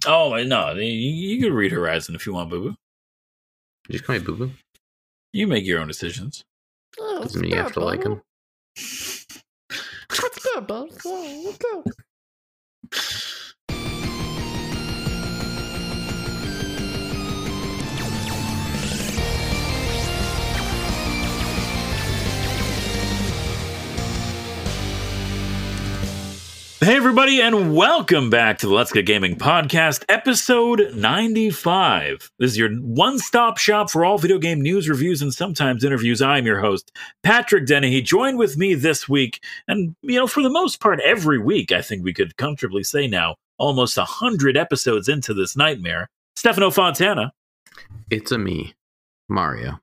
Oh no, you can read Horizon if you want, Boo Boo. You just call me Boo Boo? You make your own decisions. Doesn't mean you have to like him. Let's go, bro. Let's go. Hey, everybody, and welcome back to the Let's Get Gaming Podcast, episode 95. This is your one-stop shop for all video game news, reviews, and sometimes interviews. I'm your host, Patrick Dennehy. Joined with me this week, and, for the most part, every week, I think we could comfortably say now, almost 100 episodes into this nightmare, Stefano Fontana. It's a me, Mario.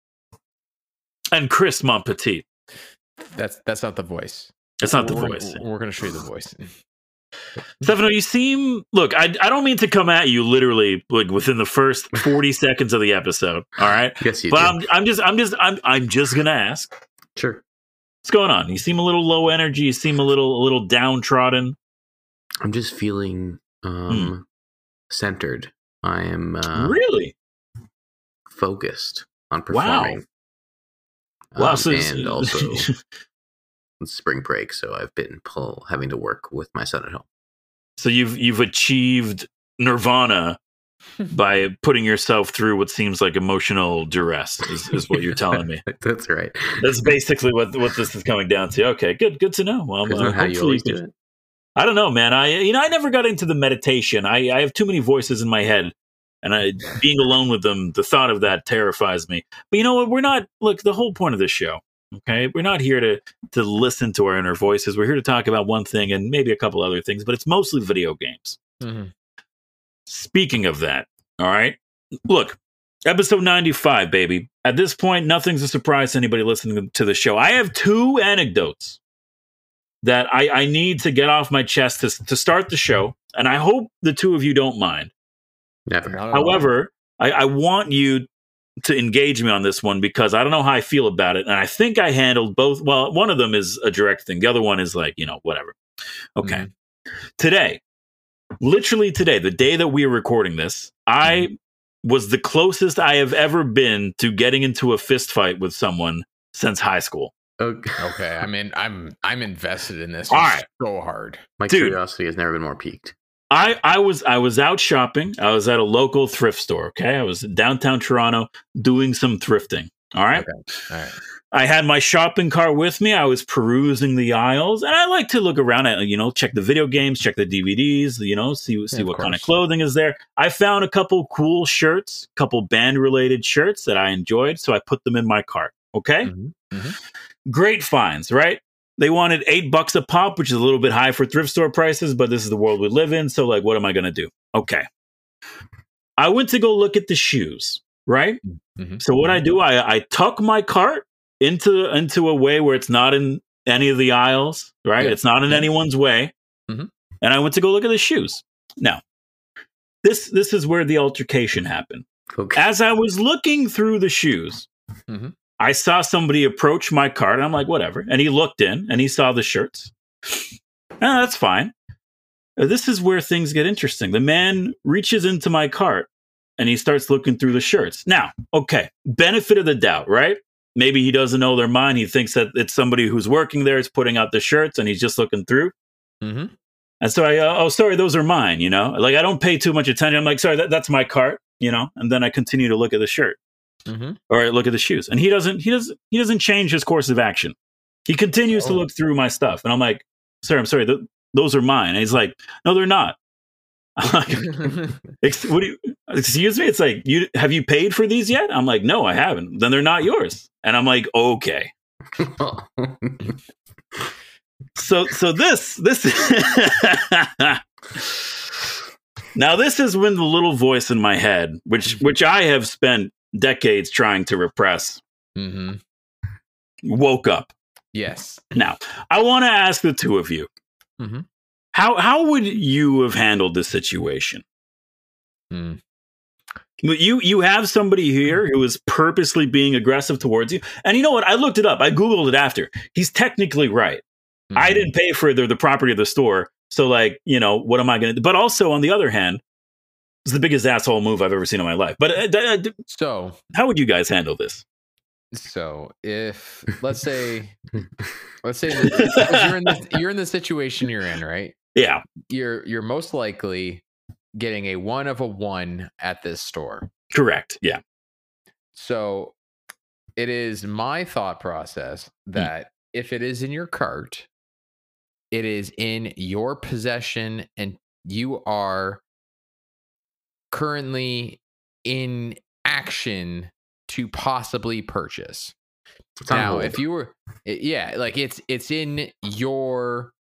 And Chris Montpetit. That's not the voice. It's not the voice. We're going to show you the voice. Stefano, you seem... Look, I don't mean to come at you literally like within the first 40 seconds of the episode, all right? Yes, you but do. I'm just going to ask. Sure. What's going on? You seem a little low energy. You seem a little downtrodden. I'm just feeling centered. I am really focused on performing. Wow. And also... It's spring break, so I've been having to work with my son at home. So you've achieved nirvana by putting yourself through what seems like emotional duress, is what you're telling me. That's right. That's basically what this is coming down to. Okay, good to know. Well, Isn't that how you always do it? I don't know, man. I never got into the meditation. I have too many voices in my head, and being alone with them, the thought of that terrifies me. But you know what? We're not. Look, the whole point of this show. Okay, we're not here to listen to our inner voices. We're here to talk about one thing and maybe a couple other things, but it's mostly video games. Mm-hmm. Speaking of that, all right, look, episode 95, baby. At this point, nothing's a surprise to anybody listening to the show. I have two anecdotes that I need to get off my chest to start the show, and I hope the two of you don't mind. Never. However, I want you to engage me on this one because I don't know how I feel about it. And I think I handled both. Well, one of them is a direct thing. The other one is like, whatever. Okay. Mm-hmm. Today, literally today, the day that we are recording this, I was the closest I have ever been to getting into a fist fight with someone since high school. Okay. I mean, I'm invested in this. All right. So hard. My curiosity has never been more piqued. I was out shopping. I was at a local thrift store. Okay, I was in downtown Toronto doing some thrifting. All right. Okay. All right. I had my shopping cart with me. I was perusing the aisles, and I like to look around at check the video games, check the DVDs. See what kind of clothing is there. I found a couple cool shirts, couple band related shirts that I enjoyed, so I put them in my cart. Okay. Mm-hmm. Mm-hmm. Great finds, right? They wanted $8 a pop, which is a little bit high for thrift store prices, but this is the world we live in. So, what am I going to do? Okay. I went to go look at the shoes, right? Mm-hmm. So what I do, I tuck my cart into a way where it's not in any of the aisles, right? Yeah. It's not in anyone's way. Mm-hmm. And I went to go look at the shoes. Now, this is where the altercation happened. Okay. As I was looking through the shoes, I saw somebody approach my cart, and I'm like, whatever. And he looked in, and he saw the shirts. That's fine. This is where things get interesting. The man reaches into my cart, and he starts looking through the shirts. Now, okay, benefit of the doubt, right? Maybe he doesn't know their mind. He thinks that it's somebody who's working there is putting out the shirts, and he's just looking through. Mm-hmm. And so sorry, those are mine, Like, I don't pay too much attention. I'm like, sorry, that's my cart, And then I continue to look at the shirt. Mm-hmm. Or look at the shoes, and he doesn't change his course of action. He continues to look through my stuff, and I'm like, "Sir, I'm sorry, those are mine." And he's like, "No, they're not." I'm like, excuse me? It's like, have you paid for these yet? I'm like, no, I haven't. Then they're not yours. And I'm like, okay. So this now this is when the little voice in my head, which I have spent decades trying to repress, woke up. Yes. Now, I want to ask the two of you, how would you have handled this situation? You have somebody here who is purposely being aggressive towards you. And you know what? I looked it up. I Googled it after. He's technically right. I didn't pay for the property of the store. So, what am I going to do? But also, on the other hand, It's the biggest asshole move I've ever seen in my life. But So how would you guys handle this? if let's say that you're in the situation you're in, right? Yeah, You're most likely getting a 1 of a 1 at this store. correct. Yeah. So it is my thought process that if it is in your cart, it is in your possession and you are currently in action to possibly purchase. It's on Now, hold. if you were, like it's in your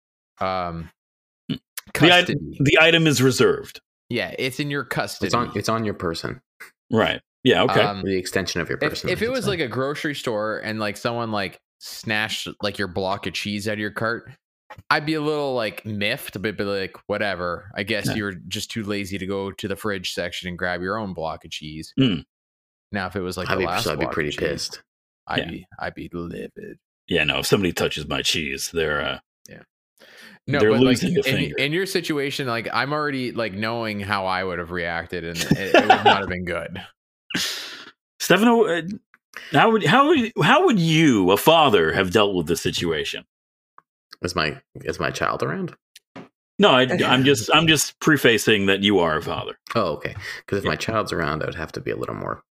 custody. The item is reserved. Yeah, it's in your custody. It's on your person. Right. Yeah. Okay. The extension of your person. If it was like a grocery store and like someone like snatched like your block of cheese out of your cart, I'd be a little like miffed, but be like, whatever. I guess you're just too lazy to go to the fridge section and grab your own block of cheese. Mm. Now, if it was like I'd the be, last I'd be block pretty of cheese, pissed. I'd be livid. Yeah. No. If somebody touches my cheese, they're No, They're but losing like a finger. in your situation, like I'm already like knowing how I would have reacted, and it would not have been good. Stefano. How would you, a father, have dealt with this situation? Is my child around? No, I'm just prefacing that you are a father. Oh, okay. Because if my child's around, I would have to be a little more,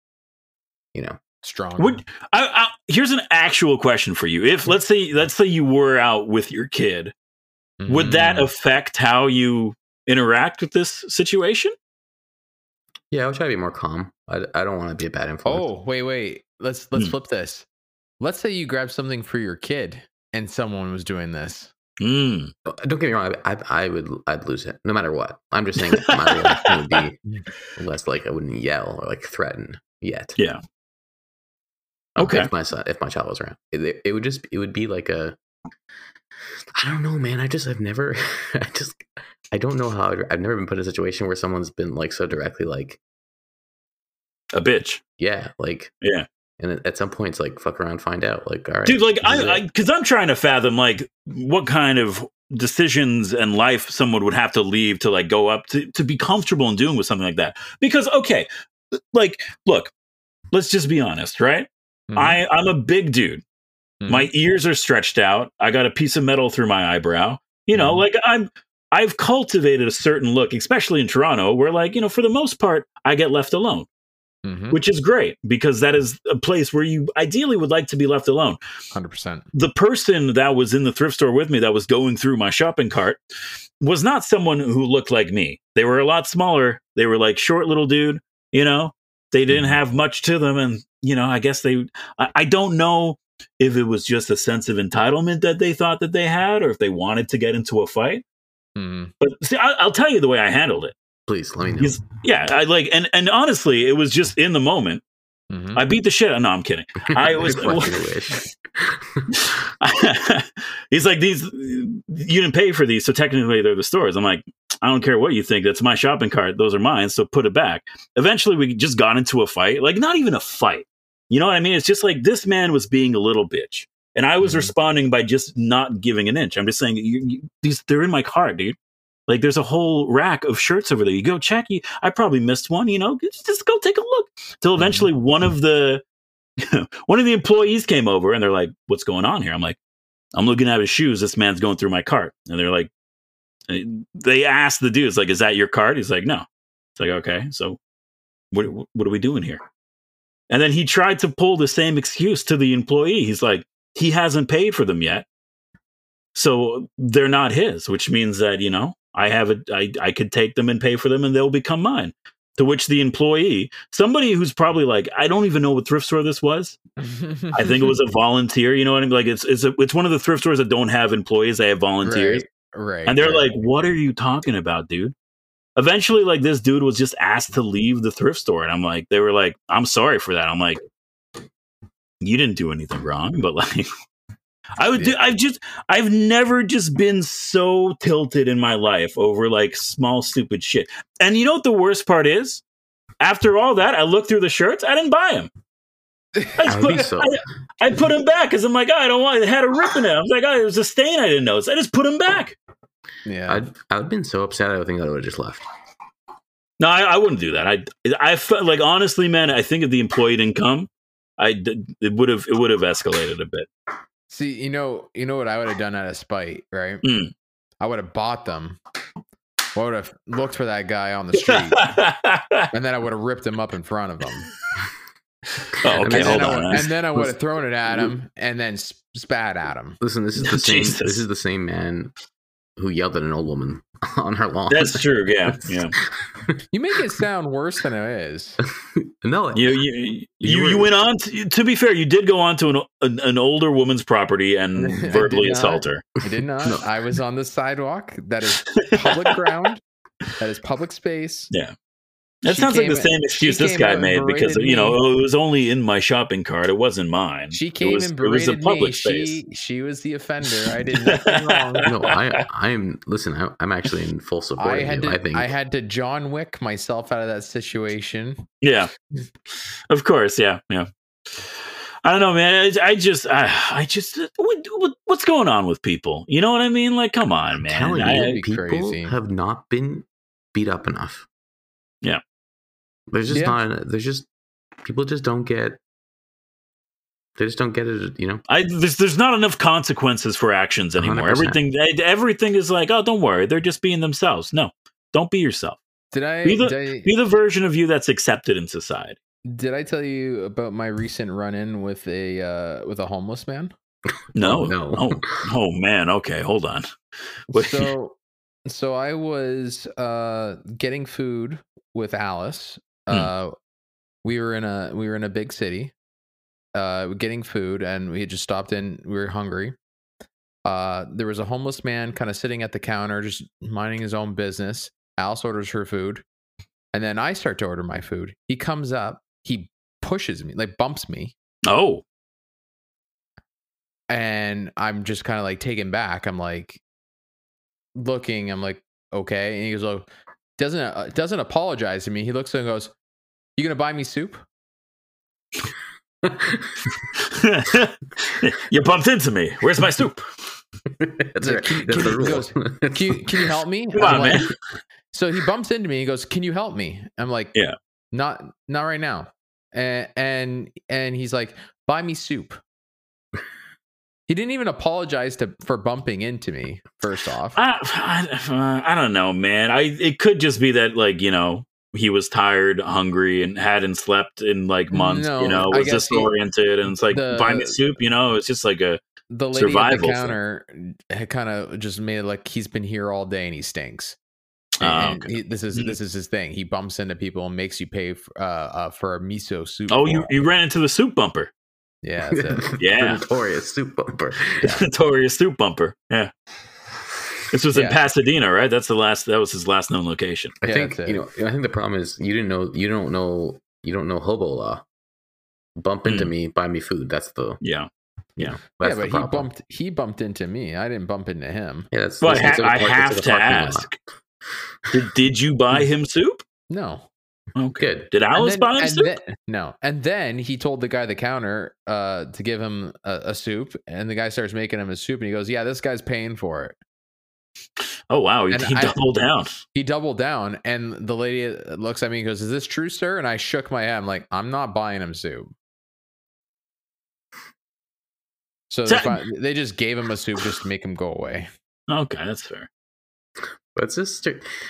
Strong. Here's an actual question for you. If let's say you were out with your kid, would that affect how you interact with this situation? Yeah, I would try to be more calm. I don't want to be a bad influence. Oh, wait. Let's flip this. Let's say you grab something for your kid and someone was doing this. Mm. Don't get me wrong. I'd lose it no matter what. I'm just saying that my reaction would be less like I wouldn't yell or like threaten yet. Yeah. Okay. If my child was around, it would be like a. I don't know, man. I've never. I don't know how. I've never been put in a situation where someone's been like so directly like A bitch. yeah, like Yeah. And at some point, it's like fuck around, find out. Like, all right, Dude, like because I'm trying to fathom like what kind of decisions and life someone would have to leave to like go up to be comfortable in doing with something like that. Because okay, like look, let's just be honest, right? Mhm. I'm a big dude. Mhm. My ears are stretched out. I got a piece of metal through my eyebrow. You know, like I've cultivated a certain look, especially in Toronto, where like, you know, for the most part, I get left alone, Mhm. which is great because that is a place where you ideally would like to be left alone. 100%. The person that was in the thrift store with me that was going through my shopping cart was not someone who looked like me. They were a lot smaller. They were like short little dude, you know, they didn't have much to them. And, you know, I guess I don't know if it was just a sense of entitlement that they thought that they had, or if they wanted to get into a fight. Mhm. But see, I'll tell you the way I handled it. please let me know. Yeah, I like, and honestly, it was just in the moment. Mhm. I beat the shit. No, I'm kidding. I was. Fucking wish. He's like, you didn't pay for these, so technically they're the stores. I'm like, I don't care what you think. That's my shopping cart. Those are mine. So put it back. Eventually, we just got into a fight. Like, not even a fight. You know what I mean? It's just like this man was being a little bitch, and I was responding by just not giving an inch. I'm just saying, they're in my cart, dude. Like, there's a whole rack of shirts over there. You go check. I probably missed one. You know, just go take a look. Till eventually, one of the employees came over, and they're like, "What's going on here?" I'm like, "I'm looking at his shoes. This man's going through my cart." And they're like, they asked the dude, "It's like, is that your cart?" He's like, "No." It's like, okay, so what are we doing here? And then he tried to pull the same excuse to the employee. He's like, he hasn't paid for them yet, so they're not his, which means that, you know, I could take them and pay for them and they'll become mine. To which the employee, somebody who's probably like, I don't even know what thrift store this was. I think it was a volunteer. You know what I mean? Like it's one of the thrift stores that don't have employees. They have volunteers. Right. And they're like, what are you talking about, dude? Eventually, like, this dude was just asked to leave the thrift store. And I'm like, they were like, I'm sorry for that. I'm like, you didn't do anything wrong. But like, I've never just been so tilted in my life over like small, stupid shit. And you know what the worst part is? After all that, I looked through the shirts. I didn't buy them. I put them back because I'm like, oh, I don't want it. It had a rip in it. I was like, oh, it was a stain I didn't notice. I just put them back. Yeah. I would have been so upset. I would think I would have just left. No, I wouldn't do that. I felt like, honestly, man, I think if the employee didn't come, it would have escalated a bit. See, you know what I would have done out of spite, right? Mm. I would have bought them. I would have looked for that guy on the street, and then I would have ripped him up in front of him. Oh, okay, hold on. And then I would have thrown it at him and then spat at him. Listen, this is the same. This is the same man who yelled at an old woman on her lawn. That's true. Yeah. You make it sound worse than it is. No, you went on. To be fair, you did go on to an older woman's property and verbally assault her. I did not. No. I was on the sidewalk. That is public ground. That is public space. Yeah. That sounds like the same excuse this guy made because, it was only in my shopping cart. It wasn't mine. She came and berated me. Public space. She was the offender. I did nothing wrong. No, I'm actually in full support of you. I had to John Wick myself out of that situation. Yeah. Of course. Yeah. Yeah. I don't know, man. I just, what's going on with people? You know what I mean? Like, come on, man. I'm telling you, people have not been beat up enough. Yeah. There's just people just don't get. They just don't get it, There's not enough consequences for actions anymore. 100%. Everything is like, oh, don't worry, they're just being themselves. No, don't be yourself. Be the version of you that's accepted in society. Did I tell you about my recent run-in with a homeless man? No. Oh man. Okay, hold on. So I was getting food with Alice. We were in a big city, getting food, and we had just stopped in. We were hungry. There was a homeless man kind of sitting at the counter, just minding his own business. Alice orders her food, and then I start to order my food. He comes up, he pushes me, like bumps me. Oh, and I'm just kind of like taken back. I'm like looking. I'm like, okay, and he goes, "Oh." Doesn't apologize to me. He looks and goes, "You gonna buy me soup?" You bumped into me. Where's my soup? That's right. That's the rule. Can you help me? Come on, man. So he bumps into me. He goes, "Can you help me?" I'm like, "Yeah, not right now." And he's like, "Buy me soup." He didn't even apologize for bumping into me. First off, I don't know, man. It could just be that, like, he was tired, hungry, and hadn't slept in like months. No, was disoriented, and it's like, buy me soup. It's just like the lady at the counter had kind of just made it like he's been here all day and he stinks. Okay. This is his thing. He bumps into people and makes you pay for a miso soup. Oh, you ran into the soup bumper. Yeah, that's it. Yeah, notorious soup bumper. Notorious soup bumper. Yeah, this was in Pasadena, right? That was his last known location. I think I think the problem is you don't know hobo law. Bump into me, buy me food. That's the but he bumped into me. I didn't bump into him. Yeah, that's. But I have to ask. Did you buy him soup? No. Okay. Good. Did Alice buy him soup? No. And then he told the guy at the counter to give him a soup, and the guy starts making him a soup, and he goes, "Yeah, this guy's paying for it." Oh wow, he doubled down. He doubled down, and the lady looks at me and goes, "Is this true, sir?" And I shook my head. I'm like, "I'm not buying him soup." So they just gave him a soup just to make him go away. Okay, that's fair. But it's just,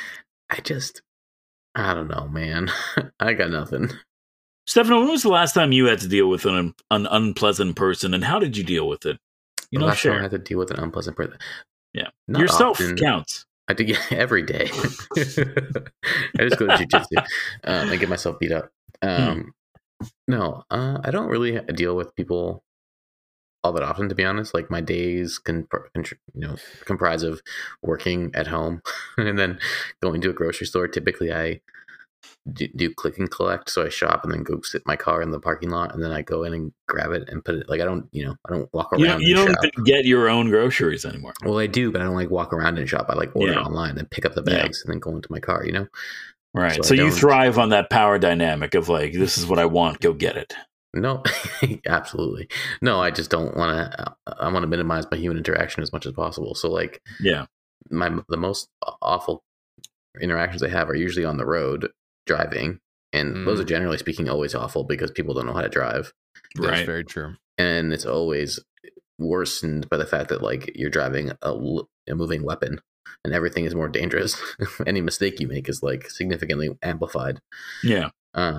I don't know, man. I got nothing. Stefano, when was the last time you had to deal with an unpleasant person, and how did you deal with it? The last time I had to deal with an unpleasant person. Yeah, yourself counts. I do every day. I just go to jiu-jitsu and get myself beat up. No, I don't really deal with people all that often, to be honest. Like, my days comprise of working at home and then going to a grocery store. Typically I do click and collect, so I shop and then go sit in my car in the parking lot, and then I go in and grab it and put it. Like, I don't walk around. You don't even get your own groceries anymore. Well, I do, but I don't like walk around and shop. I like order online and pick up the bags and then go into my car. Right. So you thrive on that power dynamic of like, this is what I want, go get it. No, absolutely. No, I just don't want to. I want to minimize my human interaction as much as possible. So, like, the most awful interactions I have are usually on the road driving, and those are generally speaking always awful because people don't know how to drive. That's Right. very true. And it's always worsened by the fact that like you're driving a moving weapon, and everything is more dangerous. Any mistake you make is like significantly amplified. Yeah.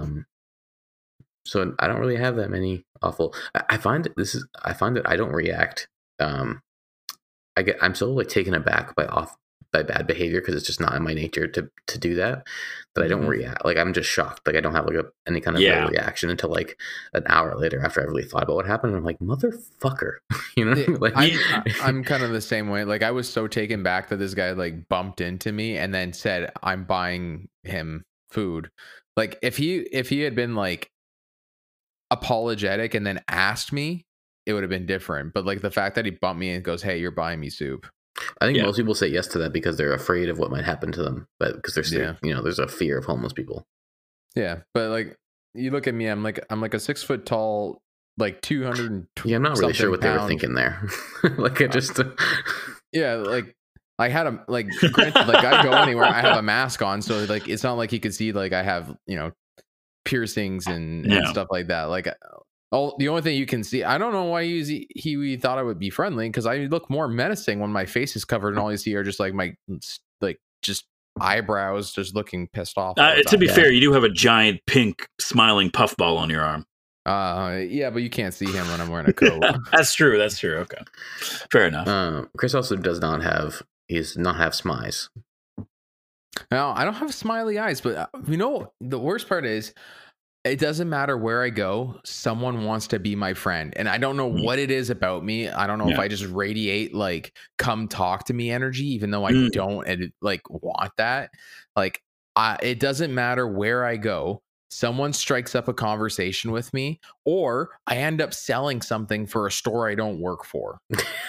So I don't really have that many awful. I find that I don't react. I'm so like taken aback by bad behavior because it's just not in my nature to do that I don't react. Like I'm just shocked. Like I don't have like any kind of real reaction until like an hour later after I've really thought about what happened. And I'm like, motherfucker, you know? Like I'm kind of the same way. Like I was so taken back that this guy like bumped into me and then said I'm buying him food. Like if he had been like apologetic and then asked me, it would have been different. But like the fact that he bumped me and goes, "Hey, you're buying me soup." I think most people say yes to that because they're afraid of what might happen to them, but because there's a fear of homeless people. Yeah, but like you look at me, I'm like a 6 foot tall, like 200. Yeah, I'm not really sure what they were thinking there. Like I just. Yeah, like I had a like. Granted, like I go anywhere, I have a mask on, so like it's not like he could see like I have piercings and stuff like that. Like. The only thing you can see, I don't know why he thought I would be friendly because I look more menacing when my face is covered and all you see are just like my just eyebrows just looking pissed off. To be fair, you do have a giant pink smiling puffball on your arm. Yeah, but you can't see him when I'm wearing a coat. That's true. Okay, fair enough. Chris also does not have smiles. No, I don't have smiley eyes, but the worst part is. It doesn't matter where I go. Someone wants to be my friend. And I don't know what it is about me. I don't know if I just radiate like, come talk to me energy, even though I don't want that. Like it doesn't matter where I go. Someone strikes up a conversation with me or I end up selling something for a store I don't work for.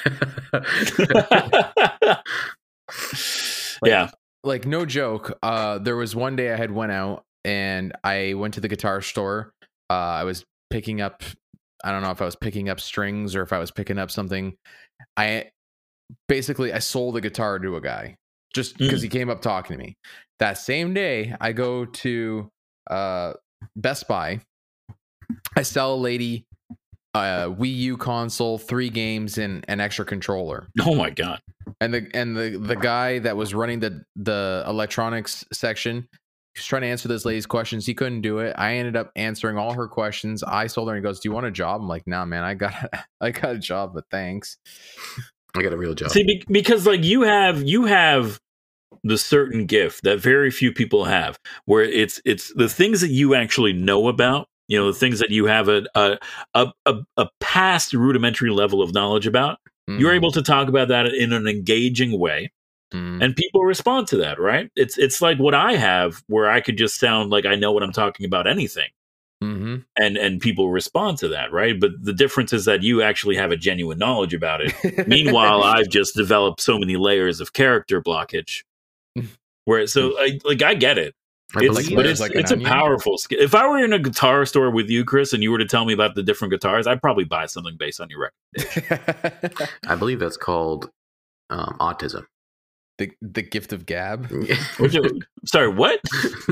Like no joke. There was one day I had went out. And I went to the guitar store. I was picking up, I don't know if I was picking up strings or if I was picking up something. I sold a guitar to a guy just because he came up talking to me. That same day, I go to Best Buy. I sell a lady a Wii U console, 3 games, and an extra controller. Oh my God. And the guy that was running the electronics section, he was trying to answer this lady's questions. He couldn't do it. I ended up answering all her questions. I sold her and he goes, "Do you want a job?" I'm like, "Nah, man, I got a job, but thanks." I got a real job. See, because like you have the certain gift that very few people have, where it's the things that you actually know about, the things that you have a past rudimentary level of knowledge about. You're able to talk about that in an engaging way. And people respond to that, right? It's like what I have, where I could just sound like I know what I'm talking about anything, and people respond to that, right? But the difference is that you actually have a genuine knowledge about it. Meanwhile, I've just developed so many layers of character blockage. Where I get it. It's a powerful skill. If I were in a guitar store with you, Chris, and you were to tell me about the different guitars, I'd probably buy something based on your recommendation. I believe that's called autism. The gift of gab. Sorry, what?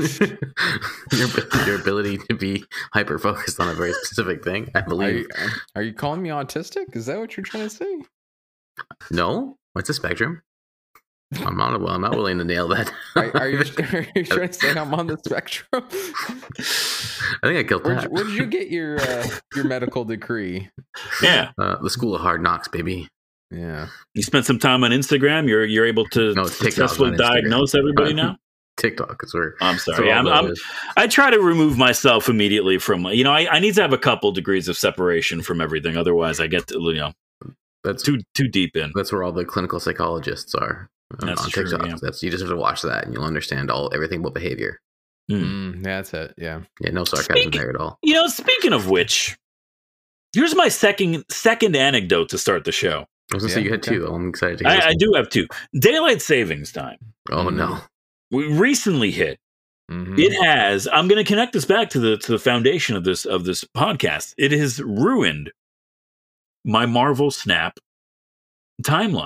your ability to be hyper focused on a very specific thing. I believe. Are you calling me autistic? Is that what you're trying to say? No, it's a spectrum. I'm not willing to nail that. Are you trying to say I'm on the spectrum? I think I killed that. Where did you get your medical degree? Yeah, the School of Hard Knocks, baby. Yeah, you spent some time on Instagram. You're able to successfully diagnose everybody now. TikTok is where. I'm sorry. I try to remove myself immediately from. I need to have a couple degrees of separation from everything. Otherwise, I get to that's too deep in. That's where all the clinical psychologists are. That's on true. TikTok. Yeah. You just have to watch that, and you'll understand everything about behavior. That's it. Yeah. Yeah. No sarcasm there at all. Speaking of which, here's my second anecdote to start the show. I was going to say you had 2. I'm excited to hear I do have 2. Daylight savings time. Oh, no. We recently hit. It has. I'm going to connect this back to the foundation of this podcast. It has ruined my Marvel Snap timeline.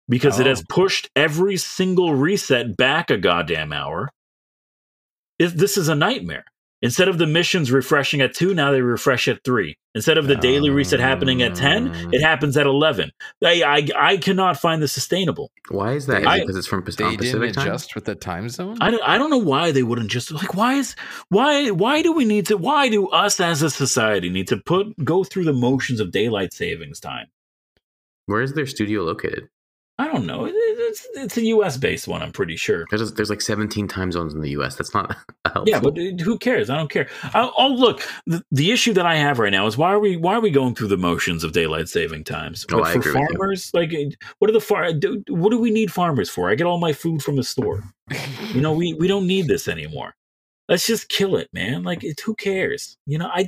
because it Oh. has pushed every single reset back a goddamn hour. This is a nightmare. Instead of the missions refreshing at 2, now they refresh at 3. Instead of the daily reset happening at 10, it happens at 11. I cannot find this sustainable. Why is that? Is it because it's from They Pacific didn't time? adjust with the time zone. I don't know why they wouldn't just like why do we need to, why do us as a society need to go through the motions of daylight savings time? Where is their studio located? I don't know. It's a US based one, I'm pretty sure. There's like 17 time zones in the US. That's not helpful. Yeah, but who cares? I don't care. Look, the issue that I have right now is why are we going through the motions of daylight saving times? Oh, I for agree with you. farmers, like what do we need farmers for? I get all my food from the store. We don't need this anymore. Let's just kill it, man. Like who cares?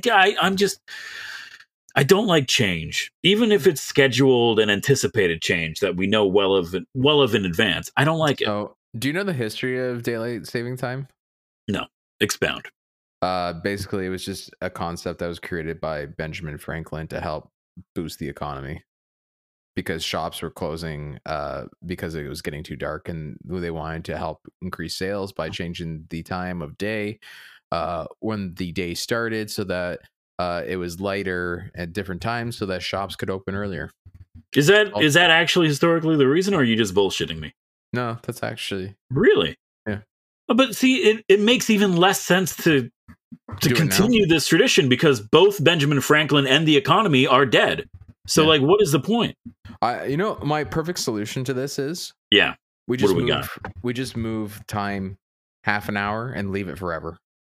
I don't like change, even if it's scheduled and anticipated change that we know well of in advance. I don't like it. So, do you know the history of daylight saving time? No, expound. Basically, it was just a concept that was created by Benjamin Franklin to help boost the economy because shops were closing because it was getting too dark, and they wanted to help increase sales by changing the time of day when the day started, so that it was lighter at different times so that shops could open earlier. Is that actually historically the reason, or are you just bullshitting me? No, that's actually Really? Yeah. But see, it makes even less sense to Do it continue this tradition because both Benjamin Franklin and the economy are dead. So, Yeah. like, what is the point? my perfect solution to this is Yeah. we just do we move, we just move time half an hour and leave it forever.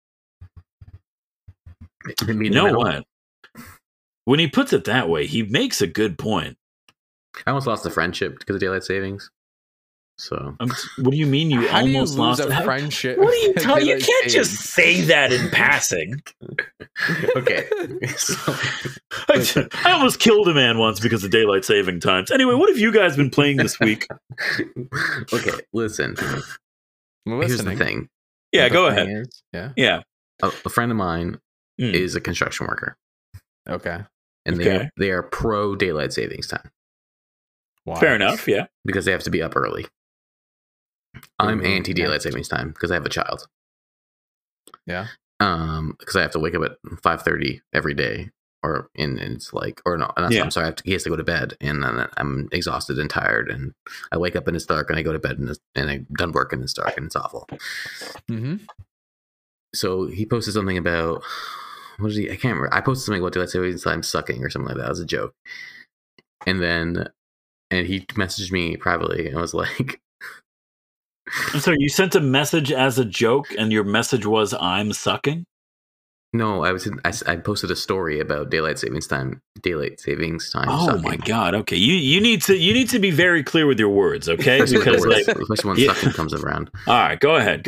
You know what? When he puts it that way, he makes a good point. I almost lost the friendship because of daylight savings. So What do you mean you How do you almost lose lost a friendship? What are you talking? You Daylight can't just savings? say that in passing. okay. So, I almost killed a man once because of daylight saving times. Anyway, what have you guys been playing this week? okay, listen. I'm Here's the listening. thing. Yeah, The go thing ahead. is- yeah. Yeah. A friend of mine Mm. is a construction worker, Okay. and Okay. they are pro daylight savings time Why? Fair enough. Yeah. because they have to be up early. I'm Ooh, anti daylight nice. savings time because I have a child. Yeah. Because I have to wake up at 5:30 every day, and it's like, or no, Yeah. I'm sorry, he has to go to bed, and then I'm exhausted and tired, and I wake up and it's dark, and I go to bed and I'm done working and it's dark and it's awful. Mm-hmm. So he posted something about what did he? I can't remember. I posted something about daylight savings time sucking or something like that. It was a joke, and he messaged me privately and was like, I'm sorry, you sent a message as a joke, and your message was, "I'm sucking." "No, I posted a story about daylight savings time. Oh sucking. my god! Okay, you need to be very clear with your words, okay? Especially Because when Yeah. sucking comes around." all right, go ahead.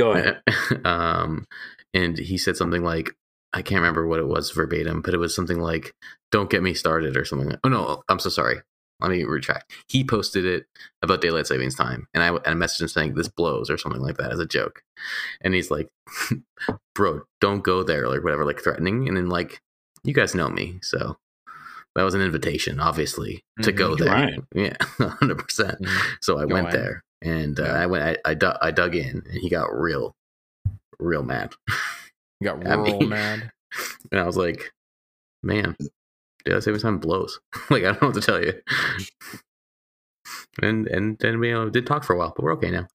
And he said something like, I can't remember what it was verbatim, but it was something like, "Don't get me started" or something. Oh no, I'm so sorry. Let me retract. He posted it about daylight savings time, and I messaged him saying this blows or something like that as a joke. And he's like, "Bro, don't go there," or whatever, like threatening. And then like, you guys know me, so that was an invitation, obviously, to go there. Right. Yeah, 100%. So I Go went in. there, and Yeah. I dug in, and he got real mad. You got I rural mean- mad. And I was like, man, daylight savings time blows. Like, I don't know what to tell you. And then we did talk for a while, but we're okay now.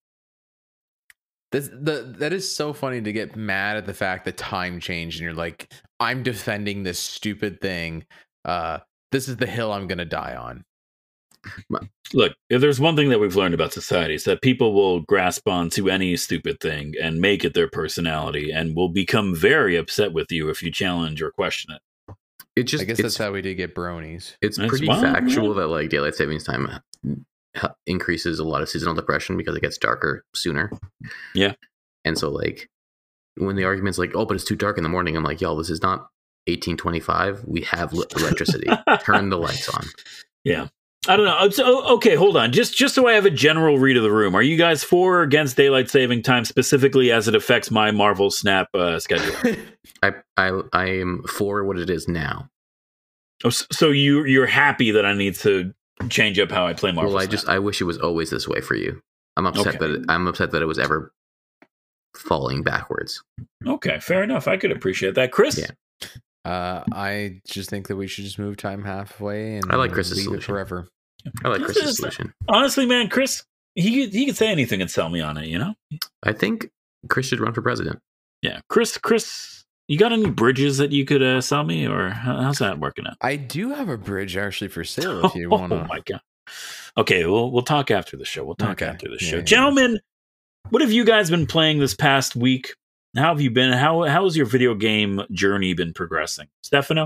That is so funny to get mad at the fact that time changed and you're like, I'm defending this stupid thing. This is the hill I'm gonna die on. Look, if there's one thing that we've learned about society, is that people will grasp onto any stupid thing and make it their personality, and will become very upset with you if you challenge or question it. It just I guess it's, that's how we did get bronies. it's That's pretty wild, factual man. that like daylight savings time increases a lot of seasonal depression because it gets darker sooner. Yeah. And so like when the argument's like, oh, but it's too dark in the morning, I'm like, y'all, this is not 1825. We have electricity. Turn the lights on. Yeah. I don't know. So, okay, hold on. Just so I have a general read of the room, are you guys for or against daylight saving time specifically as it affects my Marvel Snap schedule? I am for what it is now. Oh, so you're happy that I need to change up how I play Marvel Well, Snap. I wish it was always this way for you. I'm upset that it was ever falling backwards. Okay, fair enough. I could appreciate that. Chris? Yeah. I just think that we should just move time halfway and I like Chris's leave it solution. forever. I like Chris's solution. Honestly, man, Chris, he could say anything and sell me on it, you know? I think Chris should run for president. Yeah. Chris, you got any bridges that you could sell me, or how's that working out? I do have a bridge actually for sale if you want to. Oh my God. Okay, we'll talk after the show. Yeah. Gentlemen, what have you guys been playing this past week? How have you been? How has your video game journey been progressing? Stefano?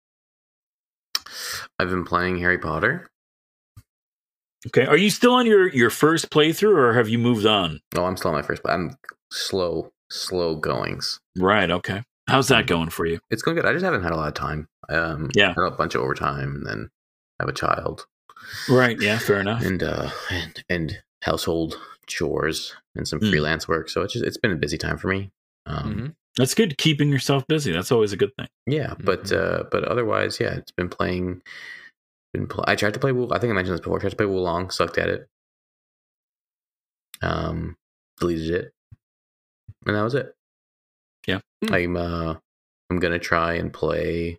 I've been playing Harry Potter. Okay. Are you still on your first playthrough, or have you moved on? Oh, I'm still on my first, but I'm slow goings. Right. Okay. How's that going for you? It's going good. I just haven't had a lot of time. Yeah. I had a bunch of overtime, and then I have a child. Right. Yeah. Fair enough. And household chores and some freelance work. So it's been a busy time for me. That's good. Keeping yourself busy. That's always a good thing. Yeah, but otherwise, yeah, it's been playing. I tried to play. I think I mentioned this before. I tried to play Wulong, sucked at it. Deleted it, and that was it. Yeah, I'm gonna try and play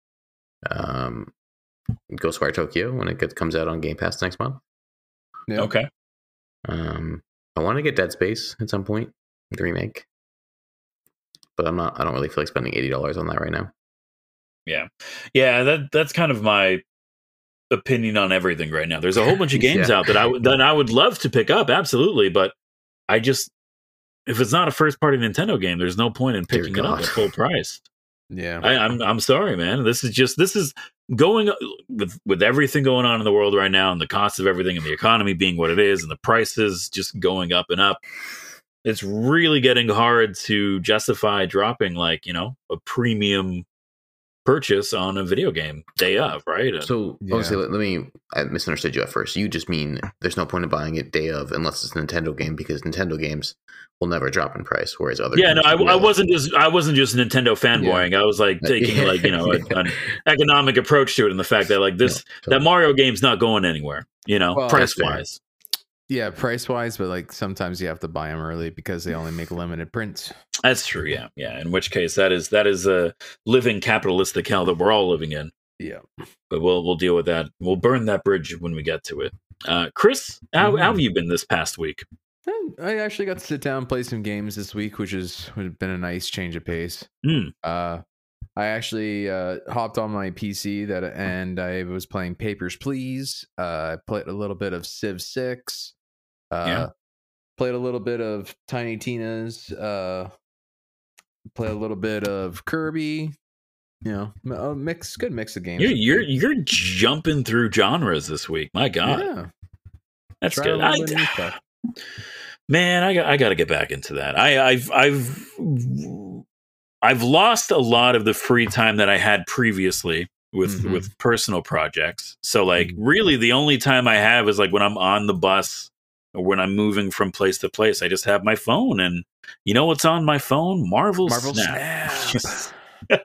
Ghostwire Tokyo when it comes out on Game Pass next month. Yeah. Okay. I want to get Dead Space at some point, the remake, but I don't really feel like spending $80 on that right now. Yeah. That's kind of my opinion on everything right now. There's a whole bunch of games out that I would love to pick up, absolutely, but I just, if it's not a first party Nintendo game, there's no point in picking it up at full price. Yeah. I'm sorry, man. This is going with everything going on in the world right now, and the cost of everything, and the economy being what it is, and the prices just going up and up. It's really getting hard to justify dropping a premium purchase on a video game day of, right? So obviously, I misunderstood you at first. You just mean there's no point in buying it day of unless it's a Nintendo game, because Nintendo games will never drop in price, whereas other games I wasn't just Nintendo fanboying. Yeah. I was taking an economic approach to it, and the fact that that Mario game's not going anywhere, price wise. Yeah, price wise, but sometimes you have to buy them early because they only make limited prints. That's true. Yeah. In which case, that is a living capitalistic hell that we're all living in. Yeah, but we'll deal with that. We'll burn that bridge when we get to it. Chris, how have you been this past week? I actually got to sit down and play some games this week, which has been a nice change of pace. I actually hopped on my PC and I was playing Papers, Please. I played a little bit of Civ 6. Played a little bit of Tiny Tina's. Played a little bit of Kirby. A good mix of games. You're jumping through genres this week. My God, yeah, that's good. Man, I got to get back into that. I've lost a lot of the free time that I had previously with personal projects. So really the only time I have is when I'm on the bus or when I'm moving from place to place. I just have my phone, and you know what's on my phone? Marvel Snap.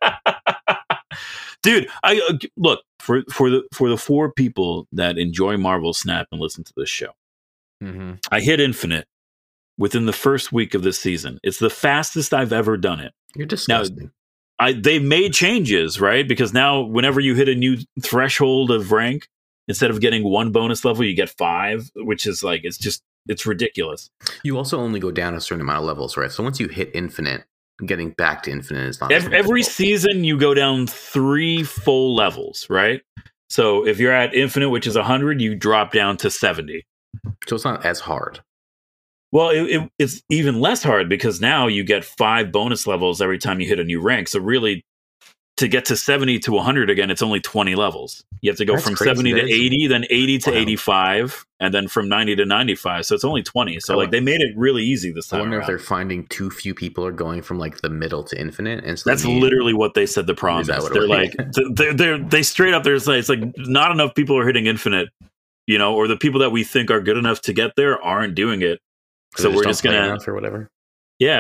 Dude, I look for the 4 people that enjoy Marvel Snap and listen to this show. I hit Infinite within the first week of this season. It's the fastest I've ever done it. You're disgusting. Now, they made changes, right? Because now whenever you hit a new threshold of rank, instead of getting 1 bonus level, you get 5, which is it's ridiculous. You also only go down a certain amount of levels, right? So once you hit Infinite, getting back to Infinite is not every season you go down 3 full levels, right? So if you're at Infinite, which is 100, you drop down to 70. So it's not as hard. Well, it's even less hard because now you get 5 bonus levels every time you hit a new rank. So really, to get to 70 to 100 again, it's only 20 levels. You have to go from 70 to 80, then 80 to 85, and then from 90 to 95. So it's only 20. So they made it really easy this time. I wonder around. If they're finding too few people are going from the middle to Infinite. And so that's literally what they said the problem is. They straight up, it's not enough people are hitting Infinite, or the people that we think are good enough to get there aren't doing it. So we're just gonna or whatever. Yeah,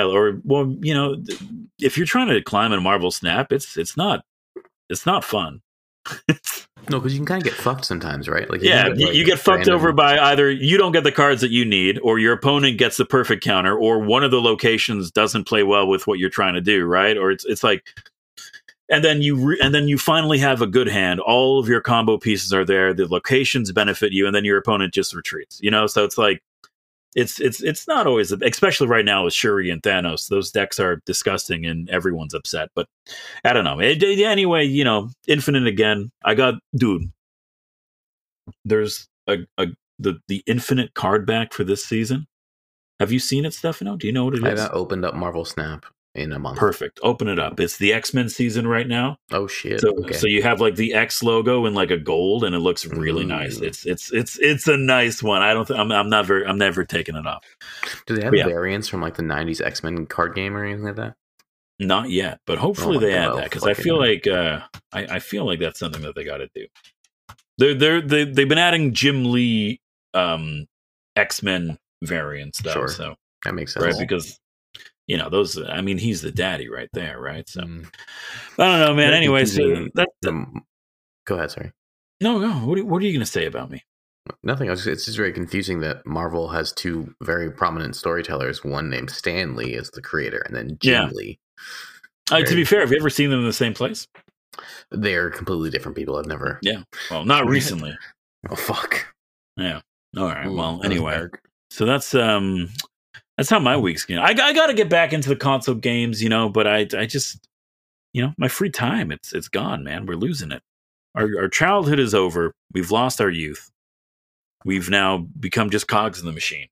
if you're trying to climb in Marvel Snap, it's not fun. No, because you can kind of get fucked sometimes, right? Like Yeah, can you get fucked over by either you don't get the cards that you need, or your opponent gets the perfect counter, or one of the locations doesn't play well with what you're trying to do, right? Or it's like, and then you finally have a good hand. All of your combo pieces are there. The locations benefit you, and then your opponent just retreats. So it's like it's not always, especially right now with Shuri and Thanos. Those decks are disgusting, and everyone's upset. But I don't know. Anyway, Infinite again. Dude. There's the Infinite card back for this season. Have you seen it, Stefano? Do you know what it is? I haven't opened up Marvel Snap in a month. Perfect. Open it up. It's the X-Men season right now. Oh shit. So you have like the X logo in like a gold, and it looks really nice. It's a nice one. I'm never taking it off. Do they have variants from like the 90s X-Men card game or anything like that? Not yet, but hopefully they add that, because I feel like I feel like that's something that they got to do. They've been adding Jim Lee X-Men variants though, sure. So that makes sense, right? Because those. I mean, he's the daddy right there, right? So I don't know, man. Anyway, so go ahead. Sorry. No. What are you going to say about me? Nothing. It's just very confusing that Marvel has two very prominent storytellers. One named Stan Lee as the creator, and then Jim Lee. To be fair, have you ever seen them in the same place? They're completely different people. I've never. Yeah. Well, not recently. Oh fuck. Yeah. All right. Well, anyway. So that's how my week's going. I got to get back into the console games, but I just, my free time, it's gone, man. We're losing it. Our childhood is over. We've lost our youth. We've now become just cogs in the machine.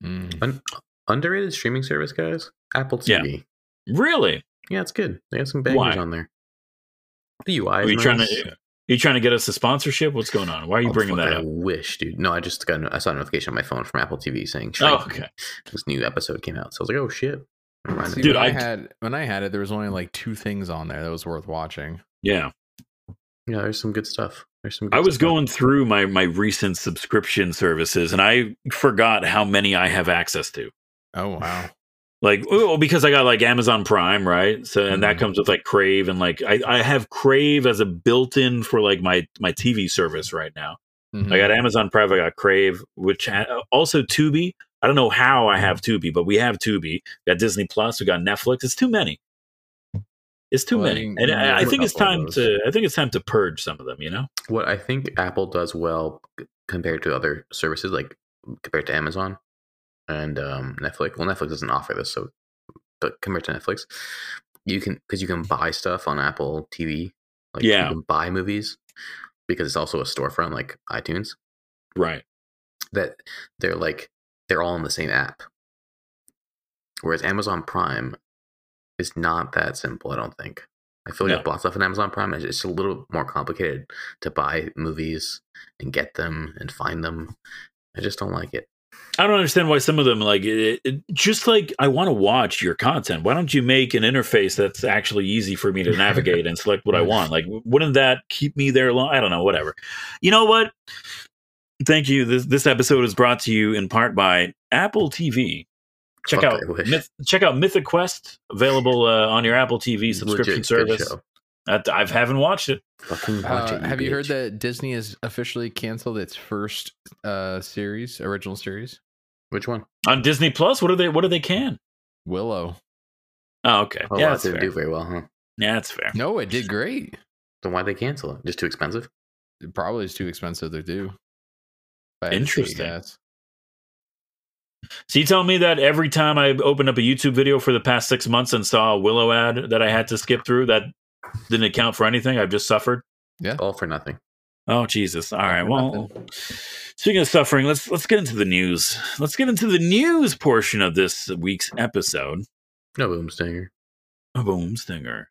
Underrated streaming service, guys. Apple TV. Yeah. Really? Yeah, it's good. They have some bangers on there. The UI is nice. Are you trying to get us a sponsorship? What's going on? Why are you bringing that up? I wish, dude. No, I saw a notification on my phone from Apple TV saying, okay, this new episode came out. So I was like, oh shit. See, dude, when I had it, there was only like 2 things on there that was worth watching. Yeah. Yeah, there's some good stuff. I was going through my recent subscription services, and I forgot how many I have access to. Oh, wow. Because I got like Amazon Prime, right? So, and that comes with like Crave, and like I have Crave as a built-in for like my TV service right now. Mm-hmm. I got Amazon Prime, I got Crave, which also Tubi. I don't know how I have Tubi, but we have Tubi. We got Disney Plus, we got Netflix. It's too many. It's too many, and I think it's time to purge some of them. What I think Apple does well compared to other services, like compared to Amazon and Netflix. Well, Netflix doesn't offer this, but compared to Netflix, you can buy stuff on Apple TV. You can buy movies because it's also a storefront like iTunes. Right. That they're all in the same app. Whereas Amazon Prime is not that simple, I don't think. I feel like I've bought stuff on Amazon Prime. It's a little more complicated to buy movies and get them and find them. I just don't like it. I don't understand why some of them just like I want to watch your content. Why don't you make an interface that's actually easy for me to navigate and select what I want? Like, wouldn't that keep me there long? I don't know. Whatever. You know what? Thank you. This episode is brought to you in part by Apple TV. Check out Mythic Quest, available on your Apple TV subscription service. I haven't watched it. Fucking watch it. Have you heard that Disney has officially canceled its first original series? Which one? On Disney Plus? What do they can? Willow. Oh, okay. Oh, yeah, that didn't do very well, huh? Yeah, that's fair. No, it did great. Then why'd they cancel it? Just too expensive? It probably is too expensive to do. Interesting. So you tell me that every time I opened up a YouTube video for the past 6 months and saw a Willow ad that I had to skip through, that didn't account for anything? I've just suffered? Yeah. All for nothing. Oh, Jesus. All right. Well, speaking of suffering, let's get into the news. Let's get into the news portion of this week's episode. No boom stinger. A boom stinger.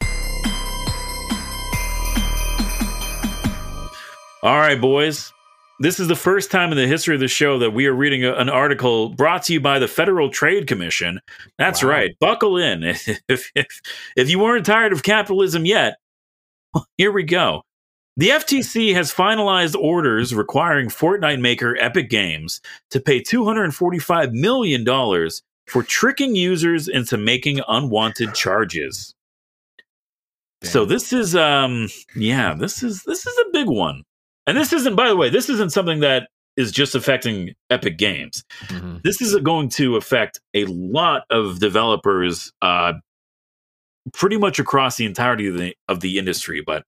All right, boys. This is the first time in the history of the show that we are reading an article brought to you by the Federal Trade Commission. That's right. Buckle in. If you weren't tired of capitalism yet, well, here we go. The FTC has finalized orders requiring Fortnite maker Epic Games to pay $245 million for tricking users into making unwanted charges. So this is this is a big one. And this isn't, by the way, this isn't something that is just affecting Epic Games. Mm-hmm. This is going to affect a lot of developers pretty much across the entirety of the industry, but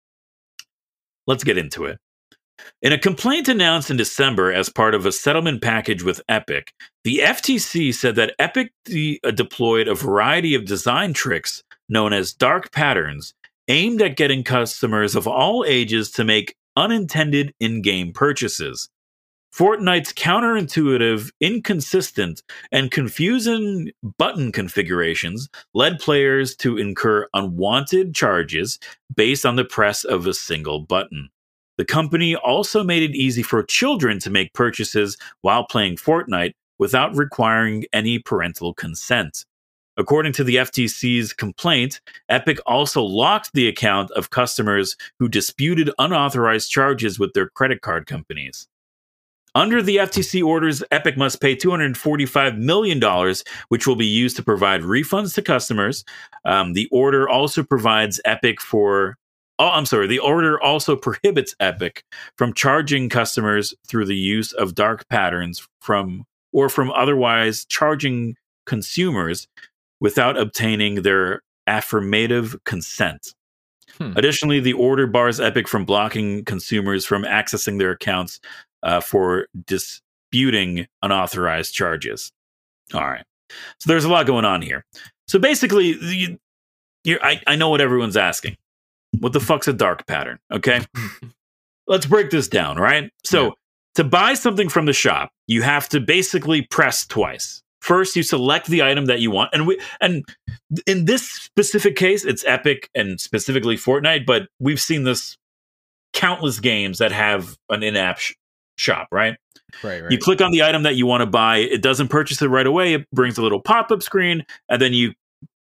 let's get into it. In a complaint announced in December as part of a settlement package with Epic, the FTC said that Epic deployed a variety of design tricks known as dark patterns aimed at getting customers of all ages to make unintended in-game purchases. Fortnite's counterintuitive, inconsistent, and confusing button configurations led players to incur unwanted charges based on the press of a single button. The company also made it easy for children to make purchases while playing Fortnite without requiring any parental consent. According to the FTC's complaint, Epic also locked the account of customers who disputed unauthorized charges with their credit card companies. Under the FTC orders, Epic must pay $245 million, which will be used to provide refunds to customers. The order also provides Epic for... the order also prohibits Epic from charging customers through the use of dark patterns from otherwise charging consumers without obtaining their affirmative consent. Additionally, the order bars Epic from blocking consumers from accessing their accounts for disputing unauthorized charges. All right. So there's a lot going on here. So basically, I know what everyone's asking. What the fuck's a dark pattern? Okay. Let's break this down, right? So to buy something from the shop, you have to basically press twice. First, you select the item that you want. And in this specific case, it's Epic and specifically Fortnite, but we've seen this countless games that have an in-app shop, right? Right. You click on the item that you want to buy. It doesn't purchase it right away. It brings a little pop-up screen, and then you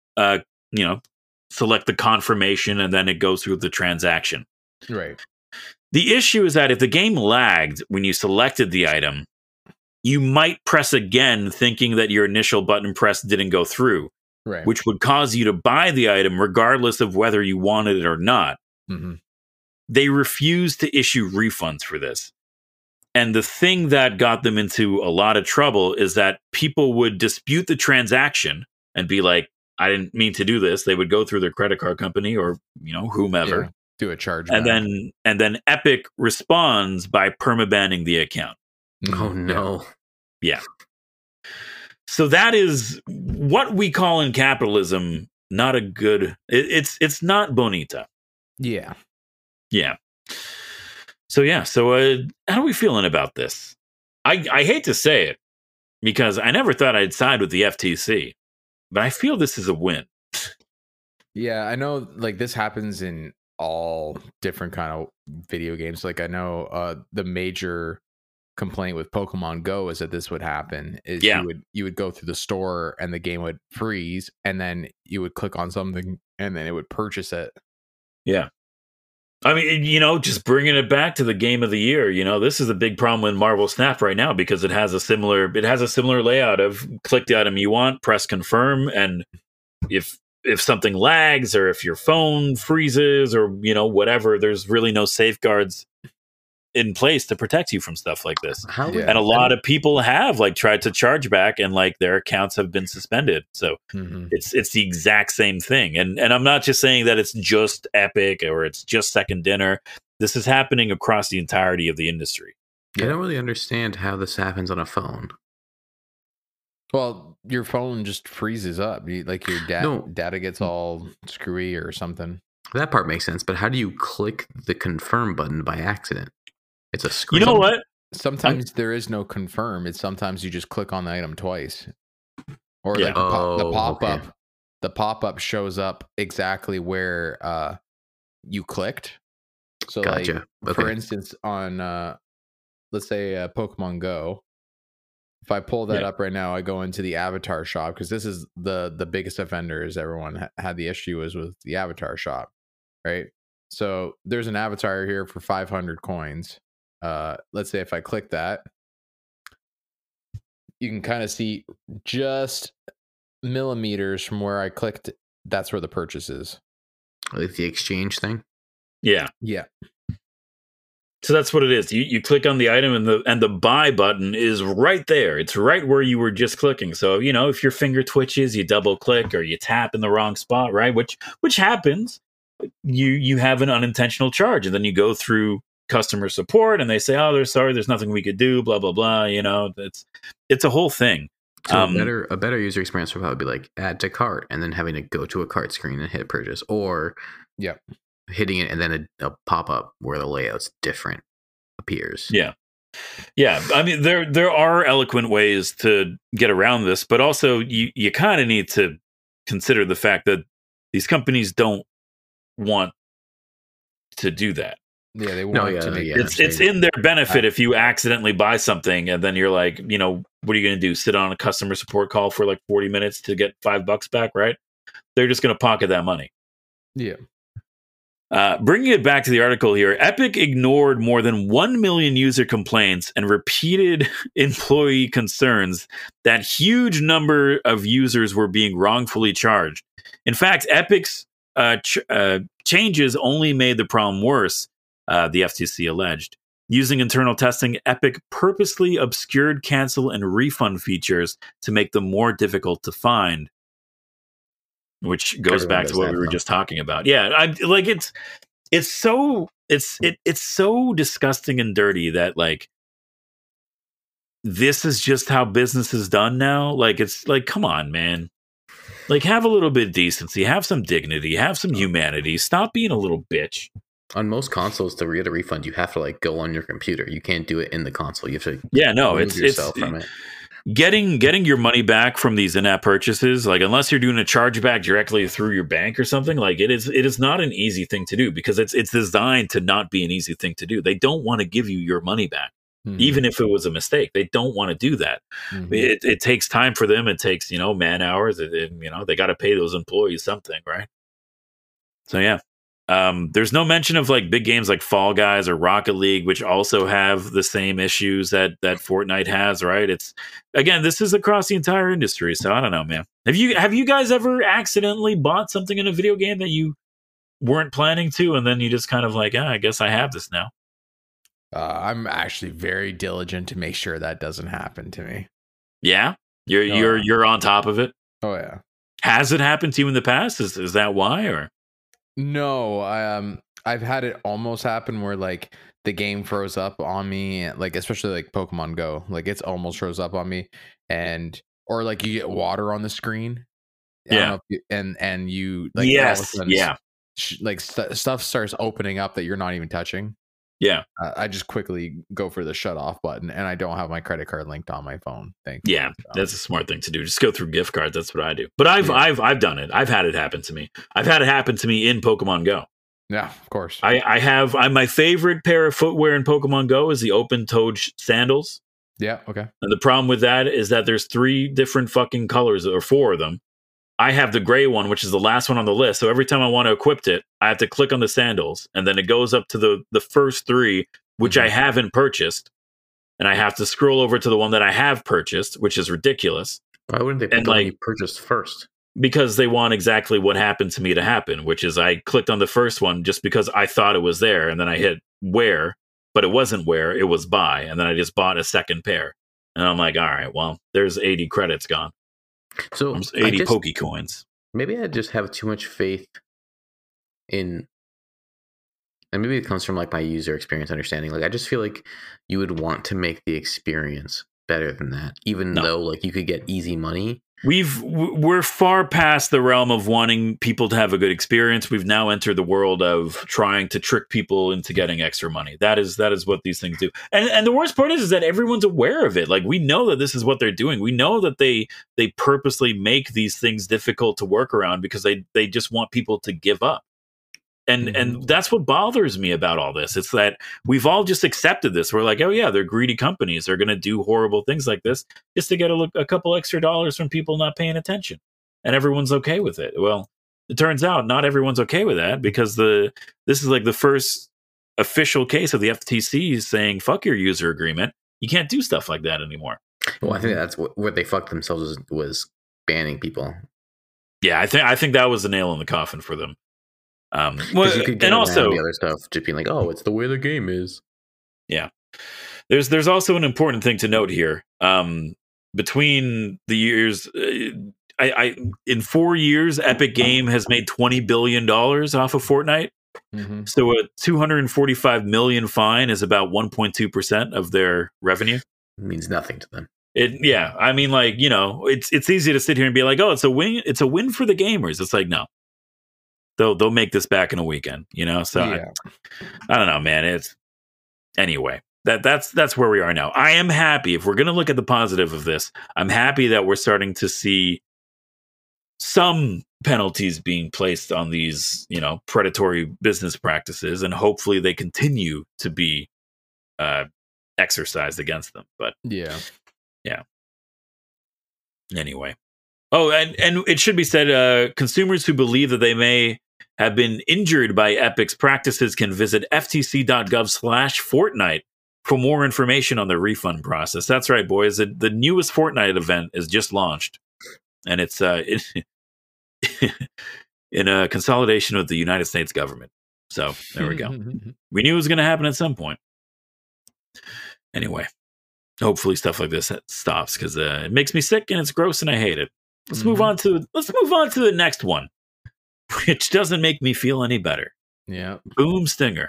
select the confirmation, and then it goes through the transaction. Right. The issue is that if the game lagged when you selected the item, you might press again thinking that your initial button press didn't go through, Right. which would cause you to buy the item regardless of whether you wanted it or not. Mm-hmm. They refused to issue refunds for this. And the thing that got them into a lot of trouble is that people would dispute the transaction and be like, I didn't mean to do this. They would go through their credit card company or, whomever. Yeah. Do a charge. And then Epic responds by permabanning the account. Oh no. Yeah. So that is what we call in capitalism not a good it's not bonita. Yeah. Yeah. So how are we feeling about this? I hate to say it because I never thought I'd side with the FTC, but I feel this is a win. Yeah, I know like this happens in all different kind of video games. Like I know the major complaint with Pokemon Go is that this would happen is you would go through the store and the game would freeze and then you would click on something and then it would purchase it. Yeah. I mean, just bringing it back to the game of the year, this is a big problem with Marvel Snap right now because it has a similar layout of click the item you want, press confirm, and if something lags or if your phone freezes or whatever, there's really no safeguards in place to protect you from stuff like this. And a lot of people have tried to charge back and their accounts have been suspended. So it's the exact same thing. And I'm not just saying that it's just Epic or it's just Second Dinner. This is happening across the entirety of the industry. I don't really understand how this happens on a phone. Well, your phone just freezes up. Your data gets all screwy or something. That part makes sense, but how do you click the confirm button by accident? It's a screen. You know what? Sometimes there is no confirm. It's sometimes you just click on the item twice. Or Yeah. the pop-up. Okay. The pop-up shows up exactly where you clicked. So Gotcha. for instance, on let's say Pokemon Go, if I pull that up right now, I go into the avatar shop because this is the biggest offender is everyone had the issue is with the avatar shop, right? So there's an avatar here for 500 coins. Let's say if I click that, you can kind of see just millimeters from where I clicked. That's where the purchase is. Like the exchange thing. Yeah. Yeah. So that's what it is. You click on the item and the buy button is right there. It's right where you were just clicking. So, you know, if your finger twitches, you double click or you tap in the wrong spot, right? Which happens. You have an unintentional charge, and then you go through customer support and they say, "Oh, they're sorry, there's nothing we could do, blah blah blah." You know, it's a whole thing. So a better user experience would probably be like add to cart and then having to go to a cart screen and hit purchase, or hitting it and then a pop up where the layout's different appears. Yeah. I mean, there are eloquent ways to get around this, but also you kind of need to consider the fact that these companies don't want to do that. Yeah, they want to make it's in their benefit if you accidentally buy something and then you're like, you know, what are you going to do? Sit on a customer support call for like 40 minutes to get $5 back, right? They're just going to pocket that money. Yeah. Bringing it back to the article here, Epic ignored more than 1 million user complaints and repeated employee concerns that huge number of users were being wrongfully charged. In fact, Epic's changes only made the problem worse, the FTC alleged. Using internal testing, Epic purposely obscured cancel and refund features to make them more difficult to find. Which goes back to what we were just talking about. Yeah, it's so disgusting and dirty that like this is just how business is done now. Like it's like, come on, man. Like have a little bit of decency, have some dignity, have some humanity. Stop being a little bitch. On most consoles, to get a refund, you have to like go on your computer. You can't do it in the console. You have to remove yourself from it. Getting your money back from these in-app purchases, like unless you're doing a chargeback directly through your bank or something, like it is not an easy thing to do because it's designed to not be an easy thing to do. They don't want to give you your money back, even if it was a mistake. They don't want to do that. It takes time for them. It takes man hours. They got to pay those employees something, right? So yeah. There's no mention of like big games like Fall Guys or Rocket League, which also have the same issues that Fortnite has, right? It's again, this is across the entire industry. So I don't know, man. Have you guys ever accidentally bought something in a video game that you weren't planning to, and then you just kind of like, I guess I have this now? I'm actually very diligent to make sure that doesn't happen to me. Yeah, you're on top of it. Oh yeah. Has it happened to you in the past? Is that why or? No, I've had it almost happen where like the game froze up on me, like especially like Pokemon Go, like it's almost froze up on me, or like you get water on the screen, and you like stuff starts opening up that you're not even touching. Yeah, I just quickly go for the shut off button, and I don't have my credit card linked on my phone. Thankfully. Yeah, that's a smart thing to do. Just go through gift cards. That's what I do. But I've done it. I've had it happen to me. I've had it happen to me in Pokemon Go. Yeah, of course. I'm my favorite pair of footwear in Pokemon Go is the open-toed sandals. Yeah. Okay. And the problem with that is that there's 3 different fucking colors, or 4 of them. I have the gray one, which is the last one on the list. So every time I want to equip it, I have to click on the sandals, and then it goes up to the first 3, which I haven't purchased, and I have to scroll over to the one that I have purchased, which is ridiculous. Why wouldn't they pick the one you purchased first? Because they want exactly what happened to me to happen, which is I clicked on the first one just because I thought it was there, and then I hit wear, but it wasn't wear, it was buy, and then I just bought a second pair. And I'm like, all right, well, there's 80 credits gone. So 80 Pokecoins. Maybe I just have too much faith in, and maybe it comes from like my user experience understanding. Like I just feel like you would want to make the experience better than that, even though like you could get easy money. We're far past the realm of wanting people to have a good experience. We've now entered the world of trying to trick people into getting extra money. That is what these things do. And the worst part is that everyone's aware of it. Like we know that this is what they're doing. We know that they purposely make these things difficult to work around because they just want people to give up. And that's what bothers me about all this. It's that we've all just accepted this. We're like, oh yeah, they're greedy companies. They're going to do horrible things like this just to get a couple extra dollars from people not paying attention. And everyone's okay with it. Well, it turns out not everyone's okay with that because this is like the first official case of the FTC saying, fuck your user agreement. You can't do stuff like that anymore. Well, I think that's what they fucked themselves was banning people. Yeah, I think that was the nail in the coffin for them. Well, Because you could get and around also the other stuff, just being like, "Oh, it's the way the game is." there's also an important thing to note here. Between the years, I in 4 years, Epic Game has made $20 billion off of Fortnite. Mm-hmm. So a 245 million fine is about 1.2% of their revenue. It means nothing to them. I mean, like, it's easy to sit here and be like, oh, it's a win for the gamers. It's like, no, they'll make this back in a weekend, So Yeah. I don't know, man. Anyway. That's where we are now. I am happy, if we're going to look at the positive of this, I'm happy that we're starting to see some penalties being placed on these, predatory business practices, and hopefully they continue to be exercised against them. But Yeah. anyway. Oh, and it should be said, consumers who believe that they may have been injured by Epic's practices can visit ftc.gov/Fortnite for more information on the refund process. That's right, boys. The newest Fortnite event is just launched, and it's in a consolidation with the United States government. So there we go. We knew it was going to happen at some point. Anyway, hopefully stuff like this stops, because it makes me sick and it's gross and I hate it. Let's move on to the next one, which doesn't make me feel any better. Yeah. Boom Stinger.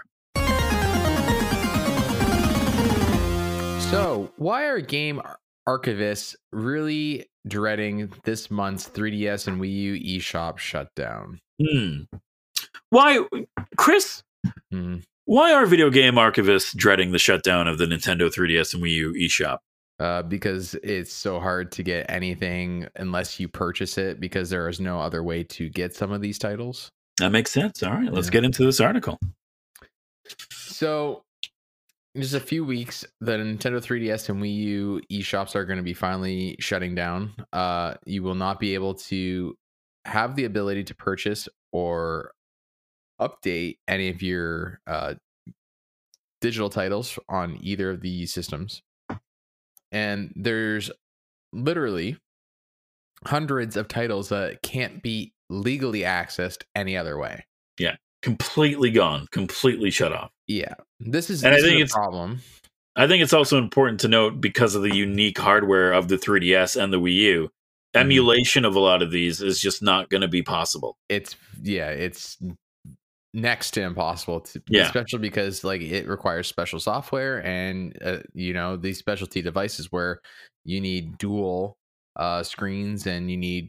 So, why are game archivists really dreading this month's 3DS and Wii U eShop shutdown? Why, Chris? Hmm. Why are video game archivists dreading the shutdown of the Nintendo 3DS and Wii U eShop? Because it's so hard to get anything unless you purchase it, because there is no other way to get some of these titles. That makes sense. All right, let's get into this article. So, in just a few weeks, the Nintendo 3DS and Wii U eShops are going to be finally shutting down. You will not be able to have the ability to purchase or update any of your digital titles on either of these systems. And there's literally hundreds of titles that can't be legally accessed any other way. Yeah, completely gone, completely shut off. Yeah, this is I think a problem. I think it's also important to note, because of the unique hardware of the 3DS and the Wii U, emulation of a lot of these is just not going to be possible. It's next to impossible to, especially because like it requires special software and these specialty devices where you need dual screens, and you need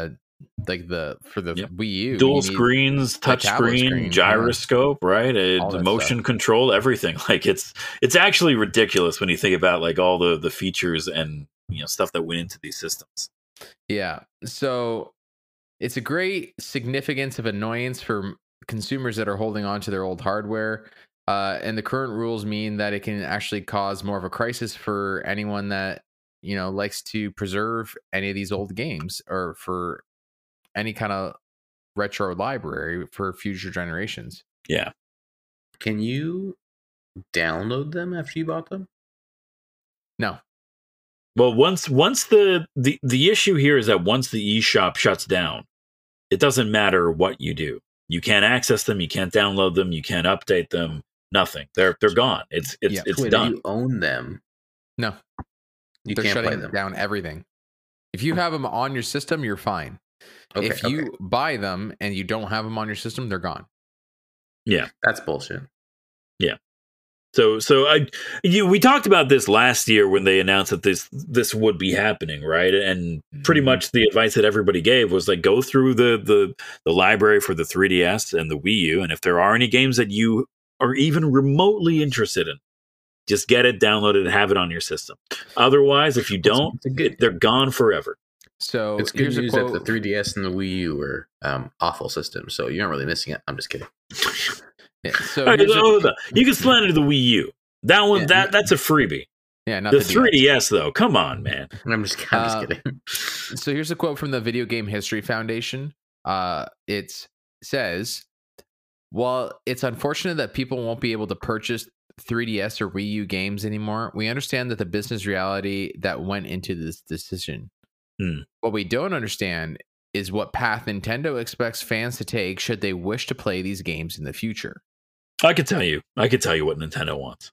Wii U, dual screens, touch screen, gyroscope, right? The motion control, everything. Like it's actually ridiculous when you think about like all the features and stuff that went into these systems. Yeah, so it's a great significance of annoyance for consumers that are holding on to their old hardware, and the current rules mean that it can actually cause more of a crisis for anyone that likes to preserve any of these old games, or for any kind of retro library for future generations. Yeah. Can you download them after you bought them? No. Well, once the issue here is that once the eShop shuts down, it doesn't matter what you do. You can't access them. You can't download them. You can't update them. Nothing. They're gone. It's done. You own them. No, they're can't shutting play them down everything. If you have them on your system, you're fine. Okay, if you buy them and you don't have them on your system, they're gone. Yeah, that's bullshit. Yeah. So we talked about this last year when they announced that this would be happening, right? And pretty much the advice that everybody gave was like, go through the library for the 3DS and the Wii U, and if there are any games that you are even remotely interested in, just get it, download it, and have it on your system. Otherwise, if you don't, they're gone forever. So it's good news that the 3DS and the Wii U were awful systems, so you're not really missing it. I'm just kidding. Yeah, so you can slander the Wii U. That one, that's a freebie. Yeah, not the 3DS though. Come on, man. I'm just kidding. So here's a quote from the Video Game History Foundation. It says, "While it's unfortunate that people won't be able to purchase 3DS or Wii U games anymore, we understand that the business reality that went into this decision. What we don't understand is what path Nintendo expects fans to take should they wish to play these games in the future. I could tell you what Nintendo wants.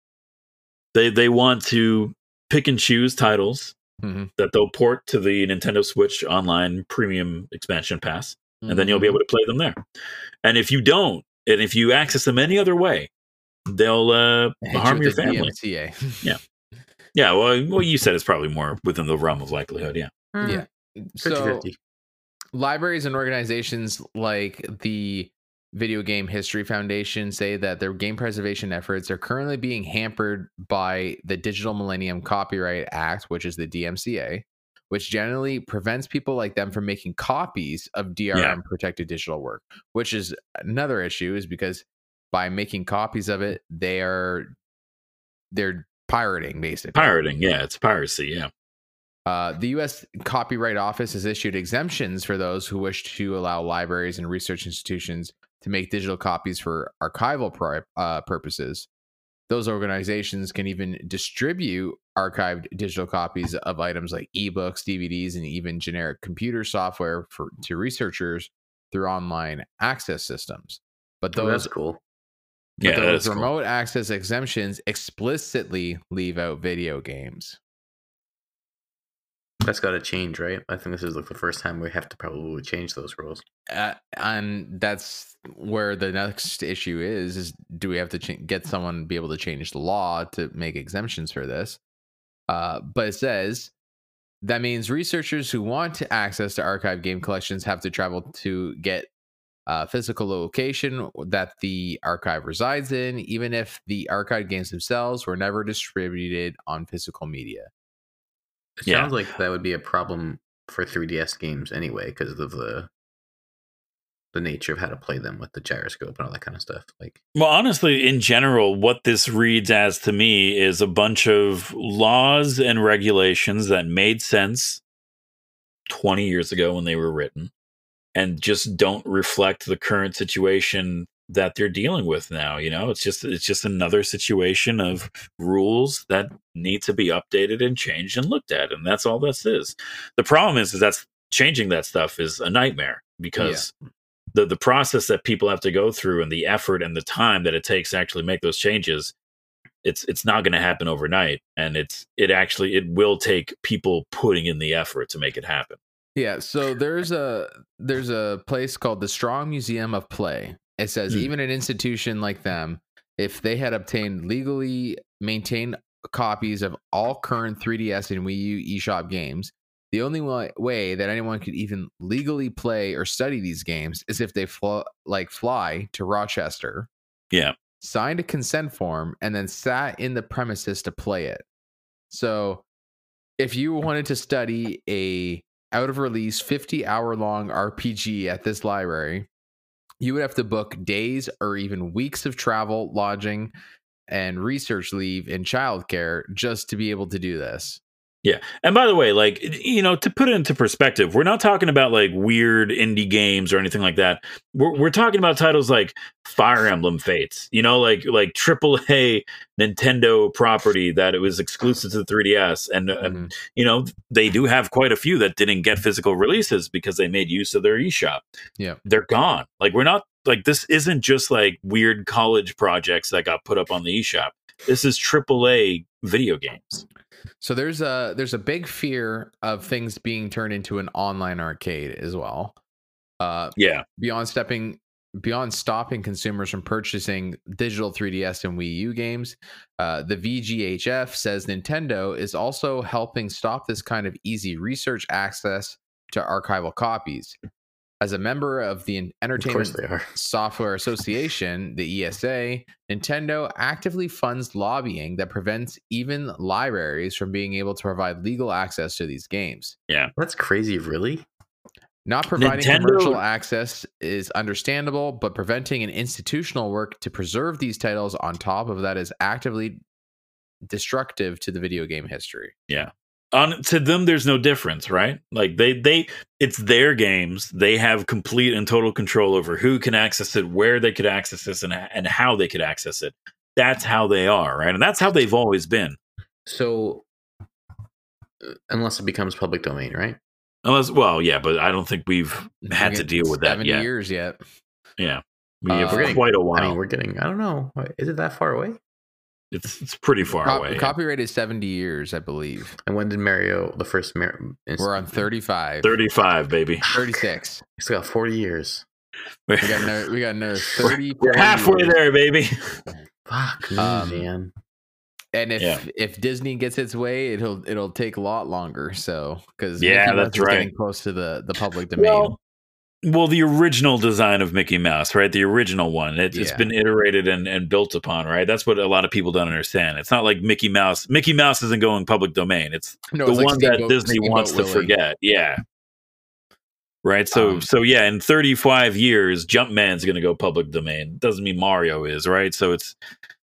They want to pick and choose titles that they'll port to the Nintendo Switch Online Premium Expansion Pass, and then you'll be able to play them there. And if you don't, and if you access them any other way, they'll harm your family. DMCA. Yeah. Well, you said it's probably more within the realm of likelihood. Yeah. Yeah. 50-50. So libraries and organizations like the Video Game History Foundation say that their game preservation efforts are currently being hampered by the Digital Millennium Copyright Act, which is the DMCA, which generally prevents people like them from making copies of DRM protected digital work, which is another issue, is because by making copies of it, they're pirating, basically. Pirating, yeah, it's piracy, yeah. The U.S. Copyright Office has issued exemptions for those who wish to allow libraries and research institutions to make digital copies for archival purposes. Those organizations can even distribute archived digital copies of items like ebooks, DVDs, and even generic computer software to researchers through online access systems. But those that's cool. But those remote access exemptions explicitly leave out video games. That's got to change, right? I think this is like the first time we have to probably change those rules. And that's where the next issue is do we have to get someone to be able to change the law to make exemptions for this? But it says that means researchers who want to access to archive game collections have to travel to get a physical location that the archive resides in, even if the archived games themselves were never distributed on physical media. It sounds like that would be a problem for 3DS games anyway, because of the nature of how to play them with the gyroscope and all that kind of stuff. Like, well, honestly, in general, what this reads as to me is a bunch of laws and regulations that made sense 20 years ago when they were written and just don't reflect the current situation that they're dealing with now. You know, it's just another situation of rules that need to be updated and changed and looked at, and that's all this is. The problem is that's changing that stuff is a nightmare, because the process that people have to go through and the effort and the time that it takes to actually make those changes, it's not going to happen overnight, and it will take people putting in the effort to make it happen. Yeah, so there's a place called the Strong Museum of Play. It says even an institution like them, if they had obtained legally maintained copies of all current 3DS and Wii U eShop games, the only way that anyone could even legally play or study these games is if they fly to Rochester, signed a consent form, and then sat in the premises to play it. So if you wanted to study a out of release 50-hour-long RPG at this library, you would have to book days or even weeks of travel, lodging, and research leave and childcare just to be able to do this. Yeah. And by the way, like, you know, to put it into perspective, we're not talking about like weird indie games or anything like that. We're talking about titles like Fire Emblem Fates, you know, like AAA Nintendo property that it was exclusive to the 3DS. And, you know, they do have quite a few that didn't get physical releases because they made use of their eShop. Yeah. They're gone. Like, we're not like, this isn't just like weird college projects that got put up on the eShop. This is AAA video games. So there's a big fear of things being turned into an online arcade as well. Beyond stopping consumers from purchasing digital 3DS and Wii U games, the VGHF says Nintendo is also helping stop this kind of easy research access to archival copies. As a member of the Entertainment Software Association, the ESA, Nintendo actively funds lobbying that prevents even libraries from being able to provide legal access to these games. Yeah, that's crazy, really? Not providing commercial access is understandable, but preventing an institutional work to preserve these titles on top of that is actively destructive to the video game history. Yeah. To them, there's no difference, right? Like it's their games. They have complete and total control over who can access it, where they could access this, and how they could access it. That's how they are, right? And that's how they've always been. So, unless it becomes public domain, right? Unless, well, yeah, but I don't think we've had We're to getting deal with that 70 yet. years yet. Yeah, we have we're getting- quite a while. I mean, we're getting. I don't know. Is it that far away? It's pretty far away. yeah. Copyright is 70 years, I believe. And when did the first Mario? We're on 35. 35, baby. 36. We still got 40 years. We got another 30. We're halfway years. there, baby. Fuck, man. And if Disney gets its way, it'll take a lot longer. So because that's right. getting close to the public domain. Well, the original design of Mickey Mouse, right? The original one. It's Yeah. been iterated and built upon, right? That's what a lot of people don't understand. It's not like Mickey Mouse. Mickey Mouse isn't going public domain. It's No, the it's like one that Steamboat- Disney Steamboat wants to Willie. forget. Yeah. Right. So yeah, in 35 years, Jumpman's going to go public domain. Doesn't mean Mario is, right? So it's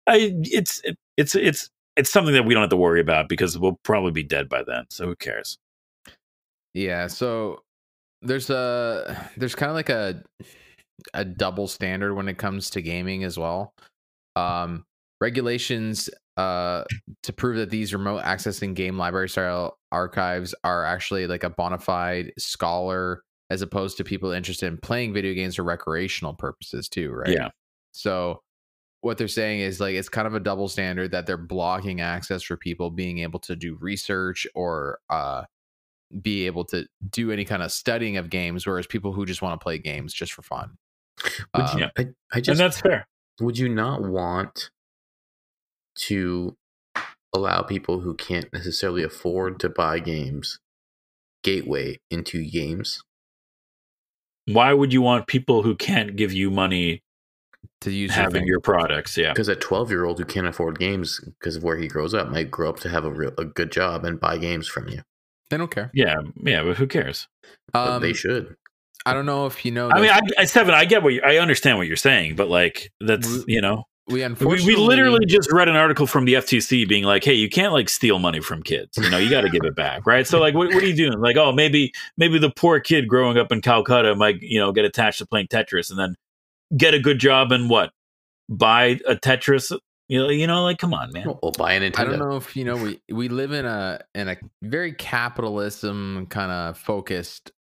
something that we don't have to worry about because we'll probably be dead by then. So who cares? Yeah. So there's kind of like a double standard when it comes to gaming as well. Regulations to prove that these remote accessing game library style archives are actually like a bona fide scholar, as opposed to people interested in playing video games for recreational purposes too, right? Yeah. So what they're saying is like it's kind of a double standard that they're blocking access for people being able to do research or be able to do any kind of studying of games, whereas people who just want to play games just for fun. And just that's fair. Would you not want to allow people who can't necessarily afford to buy games gateway into games? Why would you want people who can't give you money To use having your products? Yeah. Because a 12-year-old who can't afford games because of where he grows up might grow up to have a good job and buy games from you. They don't care. Yeah, but who cares? But they should. I don't know if you know. I mean, Stephen, I understand what you're saying, but like that's we unfortunately we literally just read an article from the FTC being like, hey, you can't like steal money from kids. You got to give it back, right? So like, what are you doing? Like, oh, maybe the poor kid growing up in Calcutta might get attached to playing Tetris and then get a good job and buy a Tetris. Like, come on, man. Or buy a Nintendo. I don't know if we live in a very capitalism kind of focused